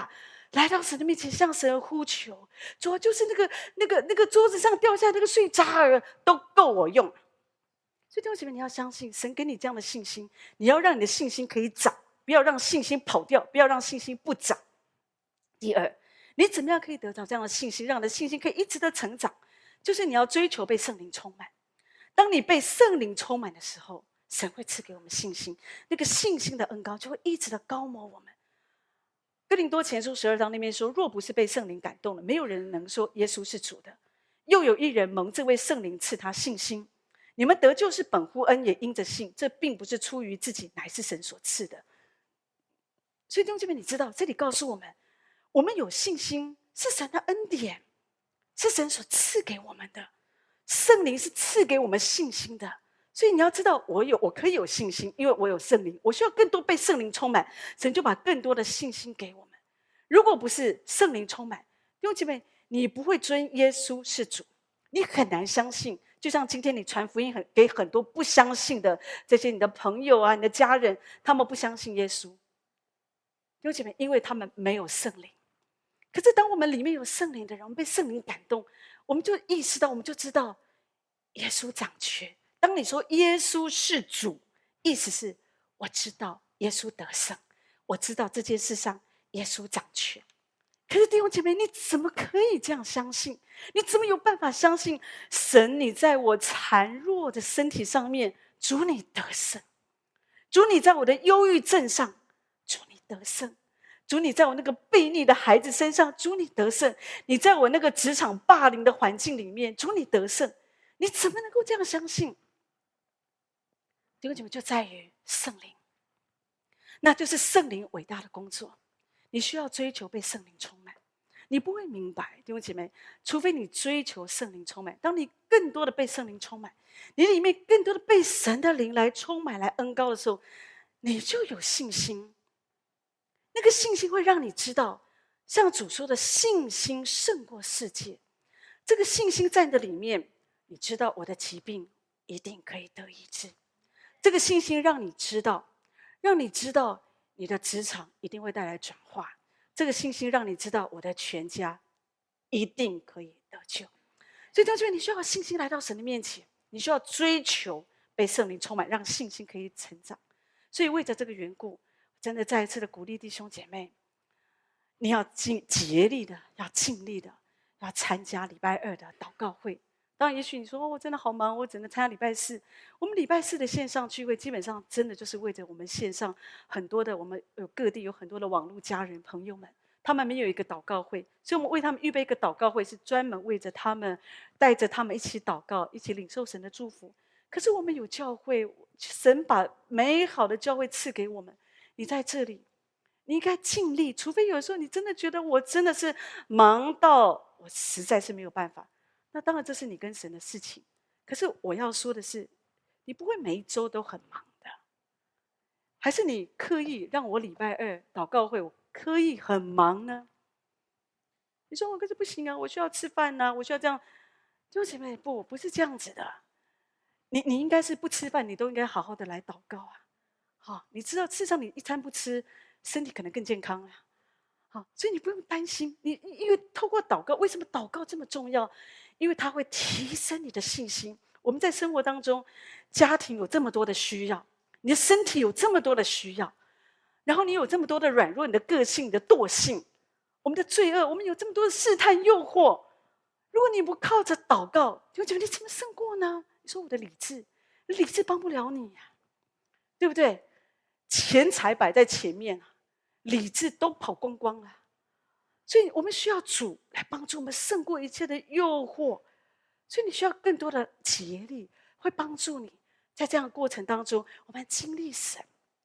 [SPEAKER 1] 来到神的面前，向神呼求。主啊，就是那个桌子上掉下那个碎渣儿都够我用。所以弟兄姐妹，你要相信神给你这样的信心，你要让你的信心可以长，不要让信心跑掉，不要让信心不长。第二，你怎么样可以得到这样的信心，让你的信心可以一直的成长？就是你要追求被圣灵充满。当你被圣灵充满的时候，神会赐给我们信心，那个信心的恩膏就会一直的高摩我们。哥林多前书12章那边说，若不是被圣灵感动了，没有人能说耶稣是主的。又有一人蒙这位圣灵赐他信心。你们得救是本乎恩，也因着信，这并不是出于自己，乃是神所赐的。所以弟兄姐妹，你知道这里告诉我们，我们有信心是神的恩典，是神所赐给我们的。圣灵是赐给我们信心的。所以你要知道，我可以有信心，因为我有圣灵。我需要更多被圣灵充满，神就把更多的信心给我们。如果不是圣灵充满，弟兄姐妹，你不会尊耶稣是主，你很难相信。就像今天你传福音给很多不相信的这些你的朋友啊、你的家人，他们不相信耶稣。弟兄姐妹，因为他们没有圣灵。可是当我们里面有圣灵的人，我们被圣灵感动，我们就意识到，我们就知道耶稣掌权。当你说耶稣是主，意思是我知道耶稣得胜，我知道这件事上耶稣掌权。可是弟兄姐妹，你怎么可以这样相信？你怎么有办法相信神？你在我残弱的身体上面，主你得胜；主你在我的忧郁症上，主你得胜；主你在我那个悖逆的孩子身上，主你得胜；你在我那个职场霸凌的环境里面，主你得胜。你怎么能够这样相信？弟兄姐妹，就在于圣灵，那就是圣灵伟大的工作。你需要追求被圣灵充满，你不会明白，弟兄姐妹，除非你追求圣灵充满。当你更多的被圣灵充满，你里面更多的被神的灵来充满、来恩膏的时候，你就有信心。那个信心会让你知道，像主说的，信心胜过世界。这个信心在你的里面，你知道我的疾病一定可以得医治。这个信心让你知道你的职场一定会带来转化。这个信心让你知道我的全家一定可以得救。所以弟兄姐妹，你需要信心来到神的面前，你需要追求被圣灵充满，让信心可以成长。所以为着这个缘故，真的再一次的鼓励弟兄姐妹，你要竭力的，要尽力的，要参加礼拜2的祷告会。当然也许你说我真的好忙，我只能参加礼拜4。我们礼拜4的线上聚会基本上真的就是为着我们线上很多的，我们各地有很多的网络家人朋友们，他们没有一个祷告会，所以我们为他们预备一个祷告会，是专门为着他们，带着他们一起祷告，一起领受神的祝福。可是我们有教会，神把美好的教会赐给我们，你在这里你应该尽力，除非有时候你真的觉得我真的是忙到我实在是没有办法，那当然这是你跟神的事情。可是我要说的是，你不会每一周都很忙的，还是你刻意让我礼拜2祷告会我刻意很忙呢？你说我可是不行啊，我需要吃饭啊，我需要这样。弟兄姐妹，不是这样子的。你应该是不吃饭，你都应该好好的来祷告啊。好，你知道事实上你一餐不吃，身体可能更健康啊。好，所以你不用担心。因为透过祷告，为什么祷告这么重要？因为它会提升你的信心。我们在生活当中，家庭有这么多的需要，你的身体有这么多的需要，然后你有这么多的软弱，你的个性、你的惰性，我们的罪恶，我们有这么多的试探、诱惑。如果你不靠着祷告，就觉得你怎么胜过呢？你说我的理智帮不了你呀，对不对？钱财摆在前面，理智都跑光光了。所以我们需要主来帮助我们胜过一切的诱惑。所以你需要更多的竭力，会帮助你在这样的过程当中，我们经历神。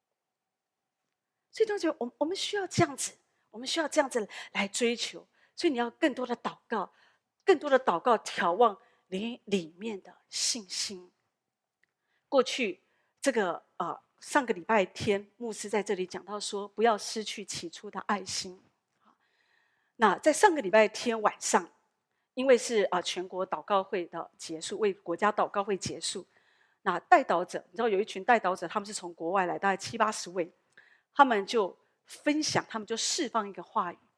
[SPEAKER 1] 所以同学，我们需要这样子，我们需要这样子来追求。所以你要更多的祷告，更多的祷告，眺望你里面的信心。过去这个上个礼拜天，牧师在这里讲到说，不要失去起初的爱心。那在上个礼拜天晚上，因为是全国祷告会的结束，为国家祷告会结束，那代祷者，你知道有一群代祷者，他们是从国外来，大概70-80位，他们就分享，他们就释放一个话语。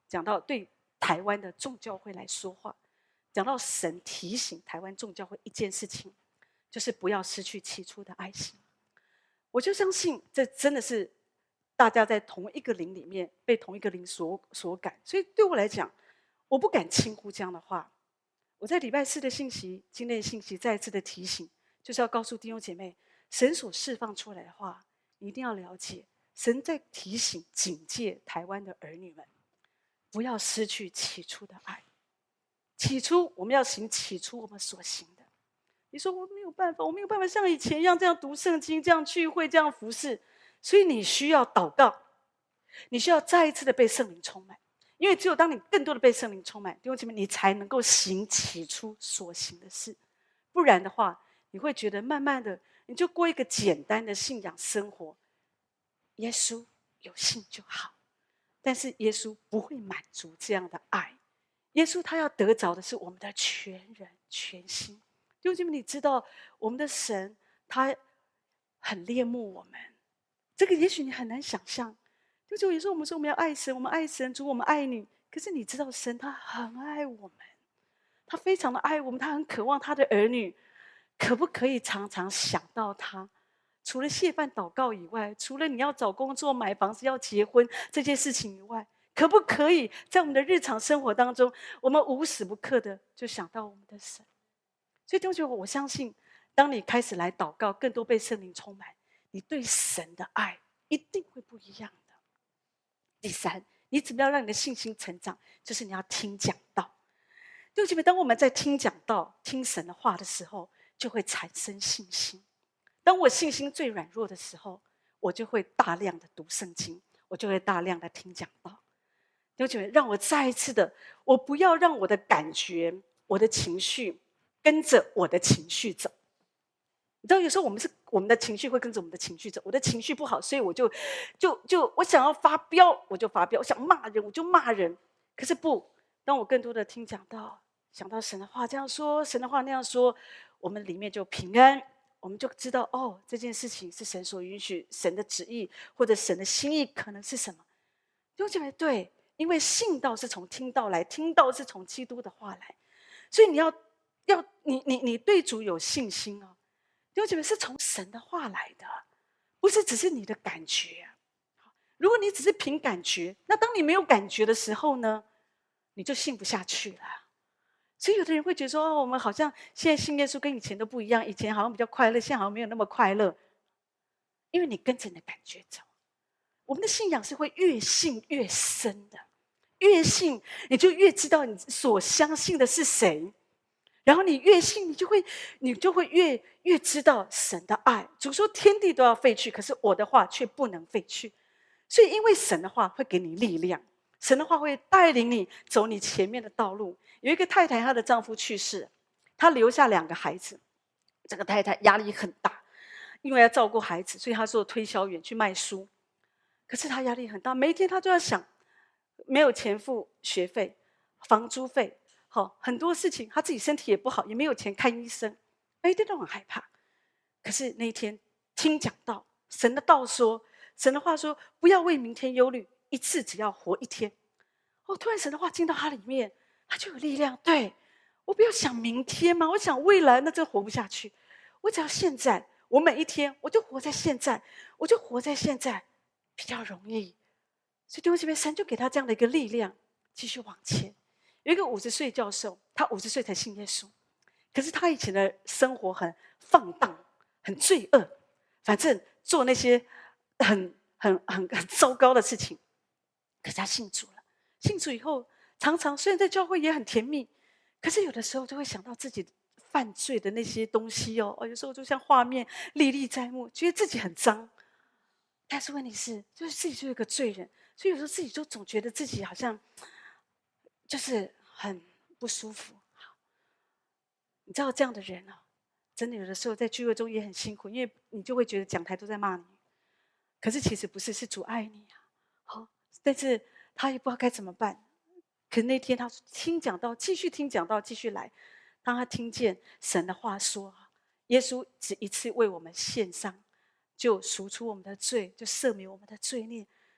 [SPEAKER 1] 讲到对台湾的众教会来说话，讲到神提醒台湾众教会一件事情，就是不要失去起初的爱心。我就相信这真的是大家在同一个灵里面被同一个灵所感，所以对我来讲，我不敢轻忽这样的话。我在礼拜四的信息、今天的信息再一次的提醒，就是要告诉弟兄姐妹，神所释放出来的话，你一定要了解，神在提醒、警戒台湾的儿女们，不要失去起初的爱。起初我们要行起初我们所行的。你说我没有办法，我没有办法像以前一样这样读圣经、这样聚会、这样服侍，所以你需要祷告，你需要再一次的被圣灵充满。因为只有当你更多的被圣灵充满，弟兄姐妹，你才能够行起初所行的事。不然的话，你会觉得慢慢的，你就过一个简单的信仰生活。耶稣有信就好，但是耶稣不会满足这样的爱。耶稣他要得着的是我们的全人全心。弟兄姐妹，你知道我们的神他很恋慕我们，这个也许你很难想象。就有时候我们说我们要爱神，我们爱神，主我们爱你。可是你知道神他很爱我们，他非常的爱我们，他很渴望他的儿女可不可以常常想到他。除了谢饭祷告以外，除了你要找工作、买房子、要结婚这件事情以外，可不可以在我们的日常生活当中，我们无时不刻的就想到我们的神。所以弟兄姐妹，我相信当你开始来祷告，更多被圣灵充满，你对神的爱一定会不一样的。第三，你怎么样让你的信心成长？就是你要听讲道。弟兄姐妹，当我们在听讲道、听神的话的时候，就会产生信心。当我信心最软弱的时候，我就会大量的读圣经，我就会大量的听讲道。弟兄姐妹，让我再一次的，我不要让我的感觉、我的情绪跟着我的情绪走。你知道，有时候我们的情绪会跟着我们的情绪走。我的情绪不好，所以我我想要发飙，我就发飙；我想骂人，我就骂人。可是不，当我更多的听讲道，想到神的话这样说，神的话那样说，我们里面就平安。我们就知道哦，这件事情是神所允许，神的旨意或者神的心意可能是什么。弟兄姐妹，对，因为信道是从听道来，听道是从基督的话来，所以你对主有信心哦。弟兄姐妹，是从神的话来的，不是只是你的感觉。如果你只是凭感觉，那当你没有感觉的时候呢，你就信不下去了。所以有的人会觉得说，哦，我们好像现在信耶稣跟以前都不一样，以前好像比较快乐，现在好像没有那么快乐。因为你跟着你的感觉走。我们的信仰是会越信越深的，越信你就越知道你所相信的是谁，然后你越信，你就会越知道神的爱。主说天地都要废去，可是我的话却不能废去。所以因为神的话会给你力量，神的话会带领你走你前面的道路。有一个太太，她的丈夫去世，她留下2个孩子。这个太太压力很大，因为要照顾孩子，所以她做推销员去卖书。可是她压力很大，每一天她都要想，没有钱付学费、房租费，很多事情，她自己身体也不好，也没有钱看医生，每天都很害怕。可是那一天听讲道，神的道说，神的话说，不要为明天忧虑，一次只要活一天。突然神的话进到她里面，她就有力量。对，我不要想明天嘛，我想未来，那真活不下去。我只要现在，我每一天我就活在现在，我就活在现在，比较容易。所以弟兄姐妹，神就给他这样的一个力量，继续往前。有一个50岁教授，他50岁才信耶稣，可是他以前的生活很放荡，很罪恶，反正做那些很糟糕的事情。可是他信主了，信主以后，常常虽然在教会也很甜蜜，可是有的时候就会想到自己犯罪的那些东西哦，有时候就像画面历历在目，觉得自己很脏。但是问题是，就是自己就是个罪人，所以有时候自己就总觉得自己好像就是很不舒服。你知道这样的人啊，真的有的时候在聚会中也很辛苦，因为你就会觉得讲台都在骂你，可是其实不是，是主爱你啊。好，但是他也不知道该怎么办。可是那天他听讲道，继续听讲道，继续来。当他听见神的话说，耶稣只一次为我们献上，就赎出我们的罪，就赦免我们的罪孽。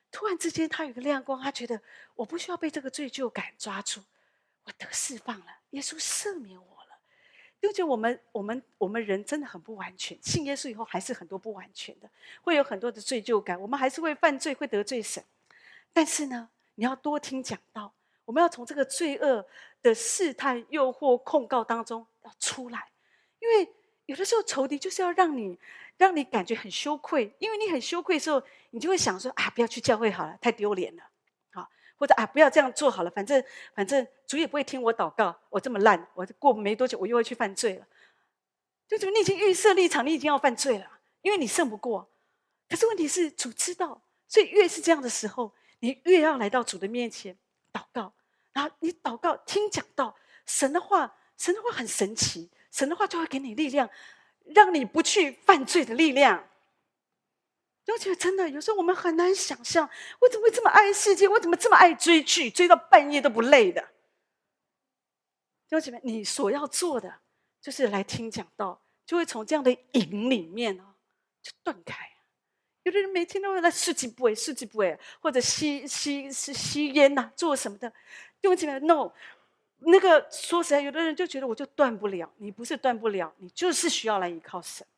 [SPEAKER 1] 突然之间他有个亮光，他觉得我不需要被这个罪疚感抓住，我得释放了，耶稣赦免我了。就觉得我们人真的很不完全，信耶稣以后还是很多不完全的，会有很多的罪疚感，我们还是会犯罪，会得罪神。但是呢，你要多听讲道，我们要从这个罪恶的试探、诱惑、控告当中要出来，因为有的时候仇敌就是要让你感觉很羞愧，因为你很羞愧的时候，你就会想说啊，不要去教会好了，太丢脸了，好，或者啊，不要这样做好了，反正主也不会听我祷告，我这么烂，我过没多久我又会去犯罪了。就你已经预设立场，你已经要犯罪了，因为你胜不过。可是问题是主知道，所以越是这样的时候，你越要来到主的面前祷告，然后你祷告听讲道，神的话很神奇，神的话就会给你力量，让你不去犯罪的力量。而且真的有时候我们很难想象，我怎么会这么爱世界，我怎么这么爱追剧，追到半夜都不累的。弟兄姐妹，你所要做的就是来听讲道，就会从这样的瘾里面就断开。有的人每天都会来世纪不为，或者吸烟呐，做什么的。弟兄姐妹 ，no， 那个说实在，有的人就觉得我就断不了，你不是断不了，你就是需要来依靠神。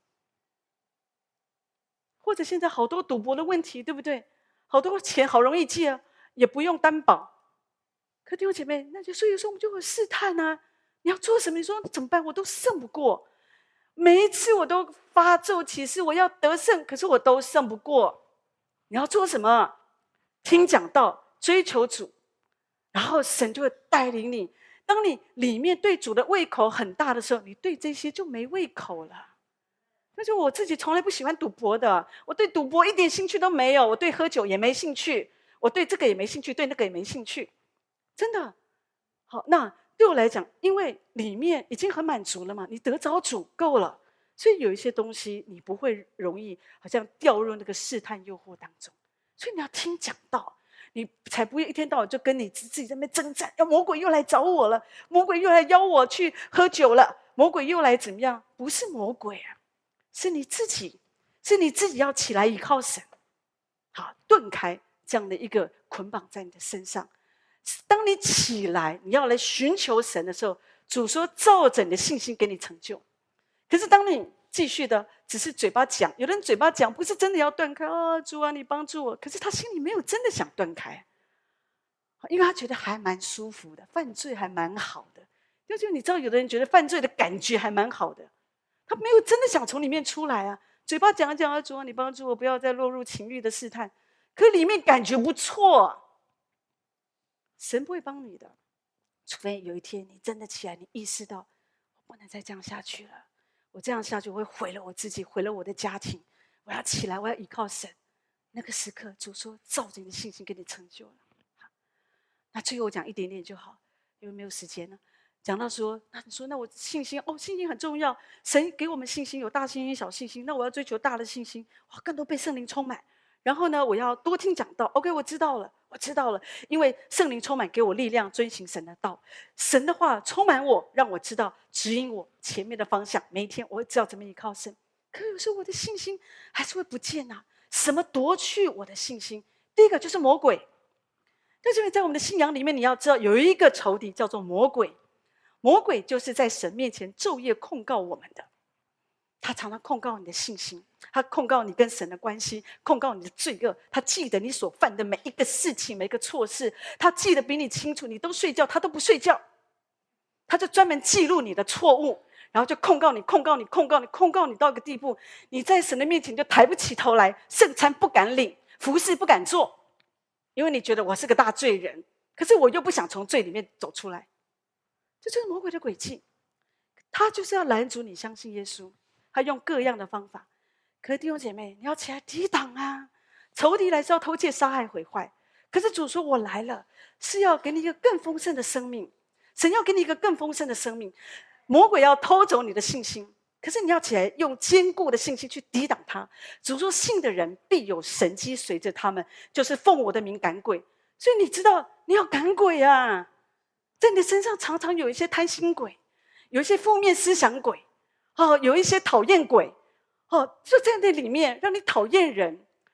[SPEAKER 1] 或者现在好多赌博的问题，对不对？好多钱好容易借，也不用担保。可弟兄姐妹，那就所以说我们就会试探啊，你要做什么？你说怎么办？我都胜不过，每一次我都发咒起誓我要得胜，可是我都胜不过。你要做什么？听讲道，追求主，然后神就会带领你。当你里面对主的胃口很大的时候，你对这些就没胃口了。而且我自己从来不喜欢赌博的，我对赌博一点兴趣都没有，我对喝酒也没兴趣，我对这个也没兴趣，对那个也没兴趣，真的。好，那对我来讲，因为里面已经很满足了嘛，你得着主够了，所以有一些东西你不会容易好像掉入那个试探诱惑当中。所以你要听讲道，你才不会一天到晚就跟你自己在那边征战，魔鬼又来找我了，魔鬼又来邀我去喝酒了，魔鬼又来怎么样？不是魔鬼啊，是你自己要起来依靠神，好，顿开这样的一个捆绑在你的身上。当你起来，你要来寻求神的时候，主说照着你的信心给你成就。可是当你继续的只是嘴巴讲，有的人嘴巴讲不是真的要断开啊，主啊你帮助我，可是他心里没有真的想断开，因为他觉得还蛮舒服的，犯罪还蛮好的。就你知道有的人觉得犯罪的感觉还蛮好的，他没有真的想从里面出来啊，嘴巴讲讲啊，主啊你帮助我不要再落入情欲的试探，可里面感觉不错。神不会帮你的，除非有一天你真的起来，你意识到我不能再这样下去了，我这样下去我会毁了我自己，毁了我的家庭，我要起来，我要依靠神。那个时刻主说照着你的信心给你成就了。那最后我讲一点点就好，因为没有时间了。讲到说，那你说那我信心信心很重要，神给我们信心，有大信心小信心，那我要追求大的信心，更多被圣灵充满。然后呢，我要多听讲道。OK， 我知道了，因为圣灵充满给我力量，遵行神的道。神的话充满我，让我知道指引我前面的方向。每一天我会知道怎么依靠神。可有时候我的信心还是会不见啊！什么夺去我的信心？第一个就是魔鬼。但是在我们的信仰里面，你要知道有一个仇敌叫做魔鬼。魔鬼就是在神面前昼夜控告我们的，他常常控告你的信心，他控告你跟神的关系，控告你的罪恶，他记得你所犯的每一个事情，每一个错事，他记得比你清楚。你都睡觉，他都不睡觉，他就专门记录你的错误，然后就控告你到一个地步，你在神的面前就抬不起头来，圣餐不敢领，服事不敢做，因为你觉得我是个大罪人，可是我又不想从罪里面走出来。这就是魔鬼的诡计，他就是要拦阻你相信耶稣，他用各样的方法。可是弟兄姐妹，你要起来抵挡啊！仇敌来是要偷窃杀害毁坏，可是主说我来了是要给你一个更丰盛的生命，神要给你一个更丰盛的生命。魔鬼要偷走你的信心，可是你要起来用坚固的信心去抵挡他。主说信的人必有神迹随着他们，就是奉我的名赶鬼。所以你知道你要赶鬼啊，在你的身上常常有一些贪心鬼，有一些负面思想鬼，有一些讨厌鬼，就在那里面让你讨厌人，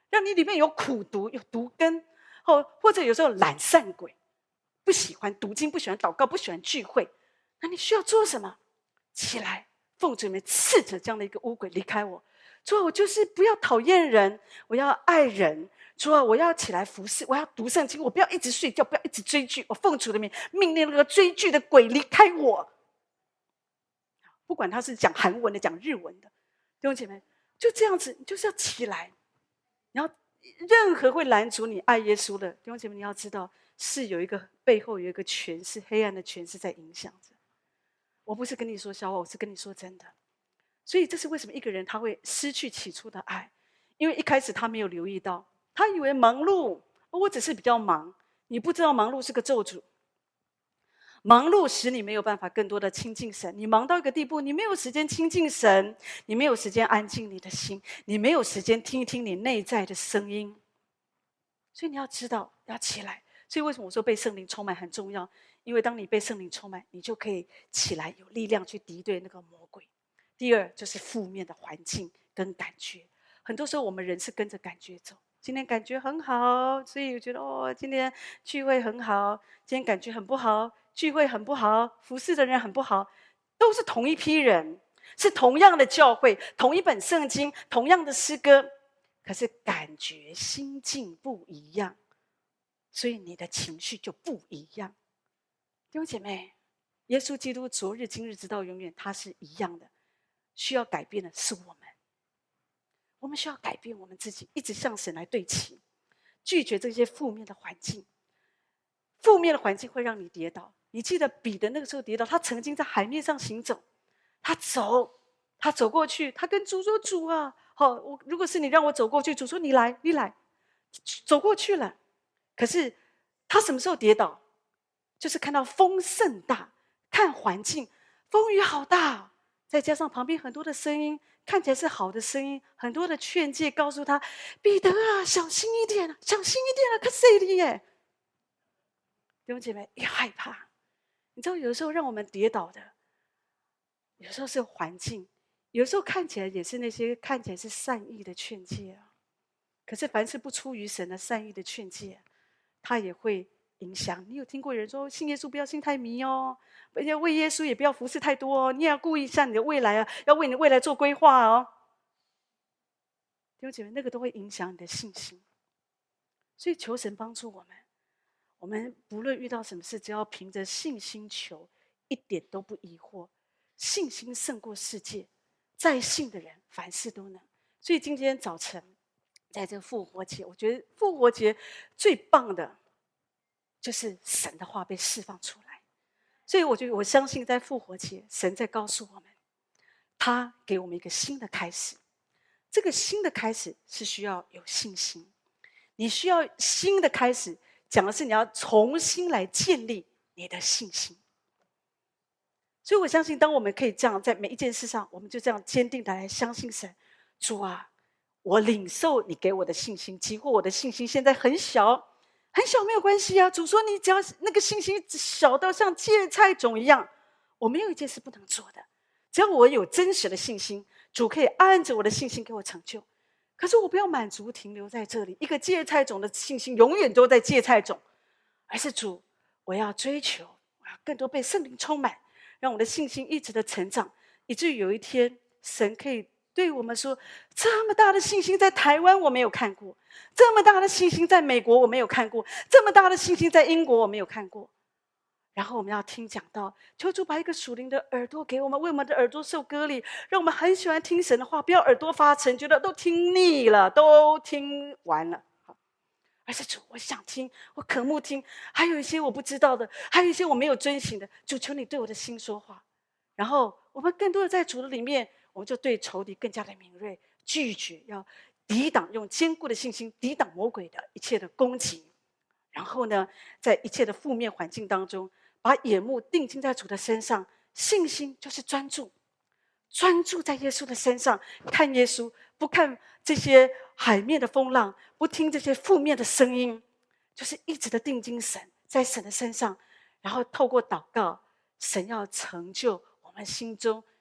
[SPEAKER 1] 让你里面有苦毒、有毒根，或者有时候懒散鬼，不喜欢读经，不喜欢祷告，不喜欢聚会，那你需要做什么？起来，奉主名斥责这样的一个污鬼离开我。主啊，我就是不要讨厌人，我要爱人。主啊，我要起来服侍，我要读圣经，我不要一直睡觉，不要一直追剧。我奉主的名命令那个追剧的鬼离开我。不管他是讲韩文的，讲日文的，弟兄姐妹，就这样子，你就是要起来。然后，任何会拦阻你爱耶稣的弟兄姐妹，你要知道，是有一个背后有一个权势，黑暗的权势在影响着。我不是跟你说笑话，我是跟你说真的。所以这是为什么一个人他会失去起初的爱，因为一开始他没有留意到，他以为忙碌，我只是比较忙，你不知道忙碌是个咒诅。忙碌使你没有办法更多的亲近神，你忙到一个地步，你没有时间亲近神，你没有时间安静你的心，你没有时间听一听你内在的声音。所以你要知道，要起来。所以为什么我说被圣灵充满很重要？因为当你被圣灵充满，你就可以起来，有力量去敌对那个魔鬼。第二就是负面的环境跟感觉，很多时候我们人是跟着感觉走。今天感觉很好，所以我觉得今天聚会很好。今天感觉很不好，聚会很不好，服侍的人很不好，都是同一批人，是同样的教会，同一本圣经，同样的诗歌，可是感觉心境不一样，所以你的情绪就不一样。弟兄姐妹，耶稣基督昨日今日直到永远，他是一样的。需要改变的是我们需要改变我们自己，一直向神来对齐，拒绝这些负面的环境。负面的环境会让你跌倒。你记得彼得那个时候跌倒，他曾经在海面上行走，他走过去，他跟主说：“主啊，如果是你让我走过去。”主说：“你来，你来。”走过去了。可是他什么时候跌倒？就是看到风甚大，看环境，风雨好大，再加上旁边很多的声音，看起来是好的声音，很多的劝诫告诉他：“彼得啊，小心一点啊，小心一点啊，可谁的耶？”弟兄姐妹，也害怕。你知道，有的时候让我们跌倒的，有时候是环境，有时候看起来也是那些看起来是善意的劝诫啊。可是凡是不出于神的善意的劝诫，它也会影响。你有听过有人说，信耶稣不要信太迷哦，而且为耶稣也不要服侍太多哦，你也要顾一下你的未来啊，要为你的未来做规划哦。弟兄姐妹，那个都会影响你的信心。所以求神帮助我们。我们不论遇到什么事，只要凭着信心求，一点都不疑惑。信心胜过世界，再信的人凡事都能。所以今天早晨，在这个复活节，我觉得复活节最棒的就是神的话被释放出来。所以我相信在复活节，神在告诉我们，他给我们一个新的开始。这个新的开始是需要有信心，你需要新的开始，讲的是你要重新来建立你的信心。所以我相信，当我们可以这样在每一件事上，我们就这样坚定的来相信神。主啊，我领受你给我的信心，即或我的信心现在很小，很小没有关系啊。主说，你只要那个信心小到像芥菜种一样，我没有一件事不能做的。只要我有真实的信心，主可以按着我的信心给我成就。可是我不要满足停留在这里，一个芥菜种的信心永远都在芥菜种，而是主，我要追求，我要更多被圣灵充满，让我的信心一直的成长，以至于有一天神可以对我们说，这么大的信心在台湾我没有看过，这么大的信心在美国我没有看过，这么大的信心在英国我没有看过。然后我们要听讲道，求主把一个属灵的耳朵给我们，为我们的耳朵受割礼，让我们很喜欢听神的话，不要耳朵发沉，觉得都听腻了，都听完了。而是主，我想听，我渴慕听，还有一些我不知道的，还有一些我没有遵行的，主求你对我的心说话。然后我们更多的在主的里面，我们就对仇敌更加的敏锐，拒绝要抵挡，用坚固的信心抵挡魔鬼的一切的攻击。然后呢，在一切的负面环境当中，把眼目定睛在主的身上，信心就是专注，专注在耶稣的身上，看耶稣，不看这些海面的风浪，不听这些负面的声音，就是一直的定睛神，在神的身上，然后透过祷告，神要成就我们心中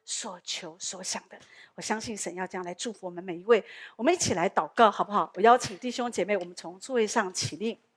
[SPEAKER 1] 所求所想的。我相信神要这样来祝福我们每一位。我们一起来祷告，好不好？我邀请弟兄姐妹，我们从座位上起立。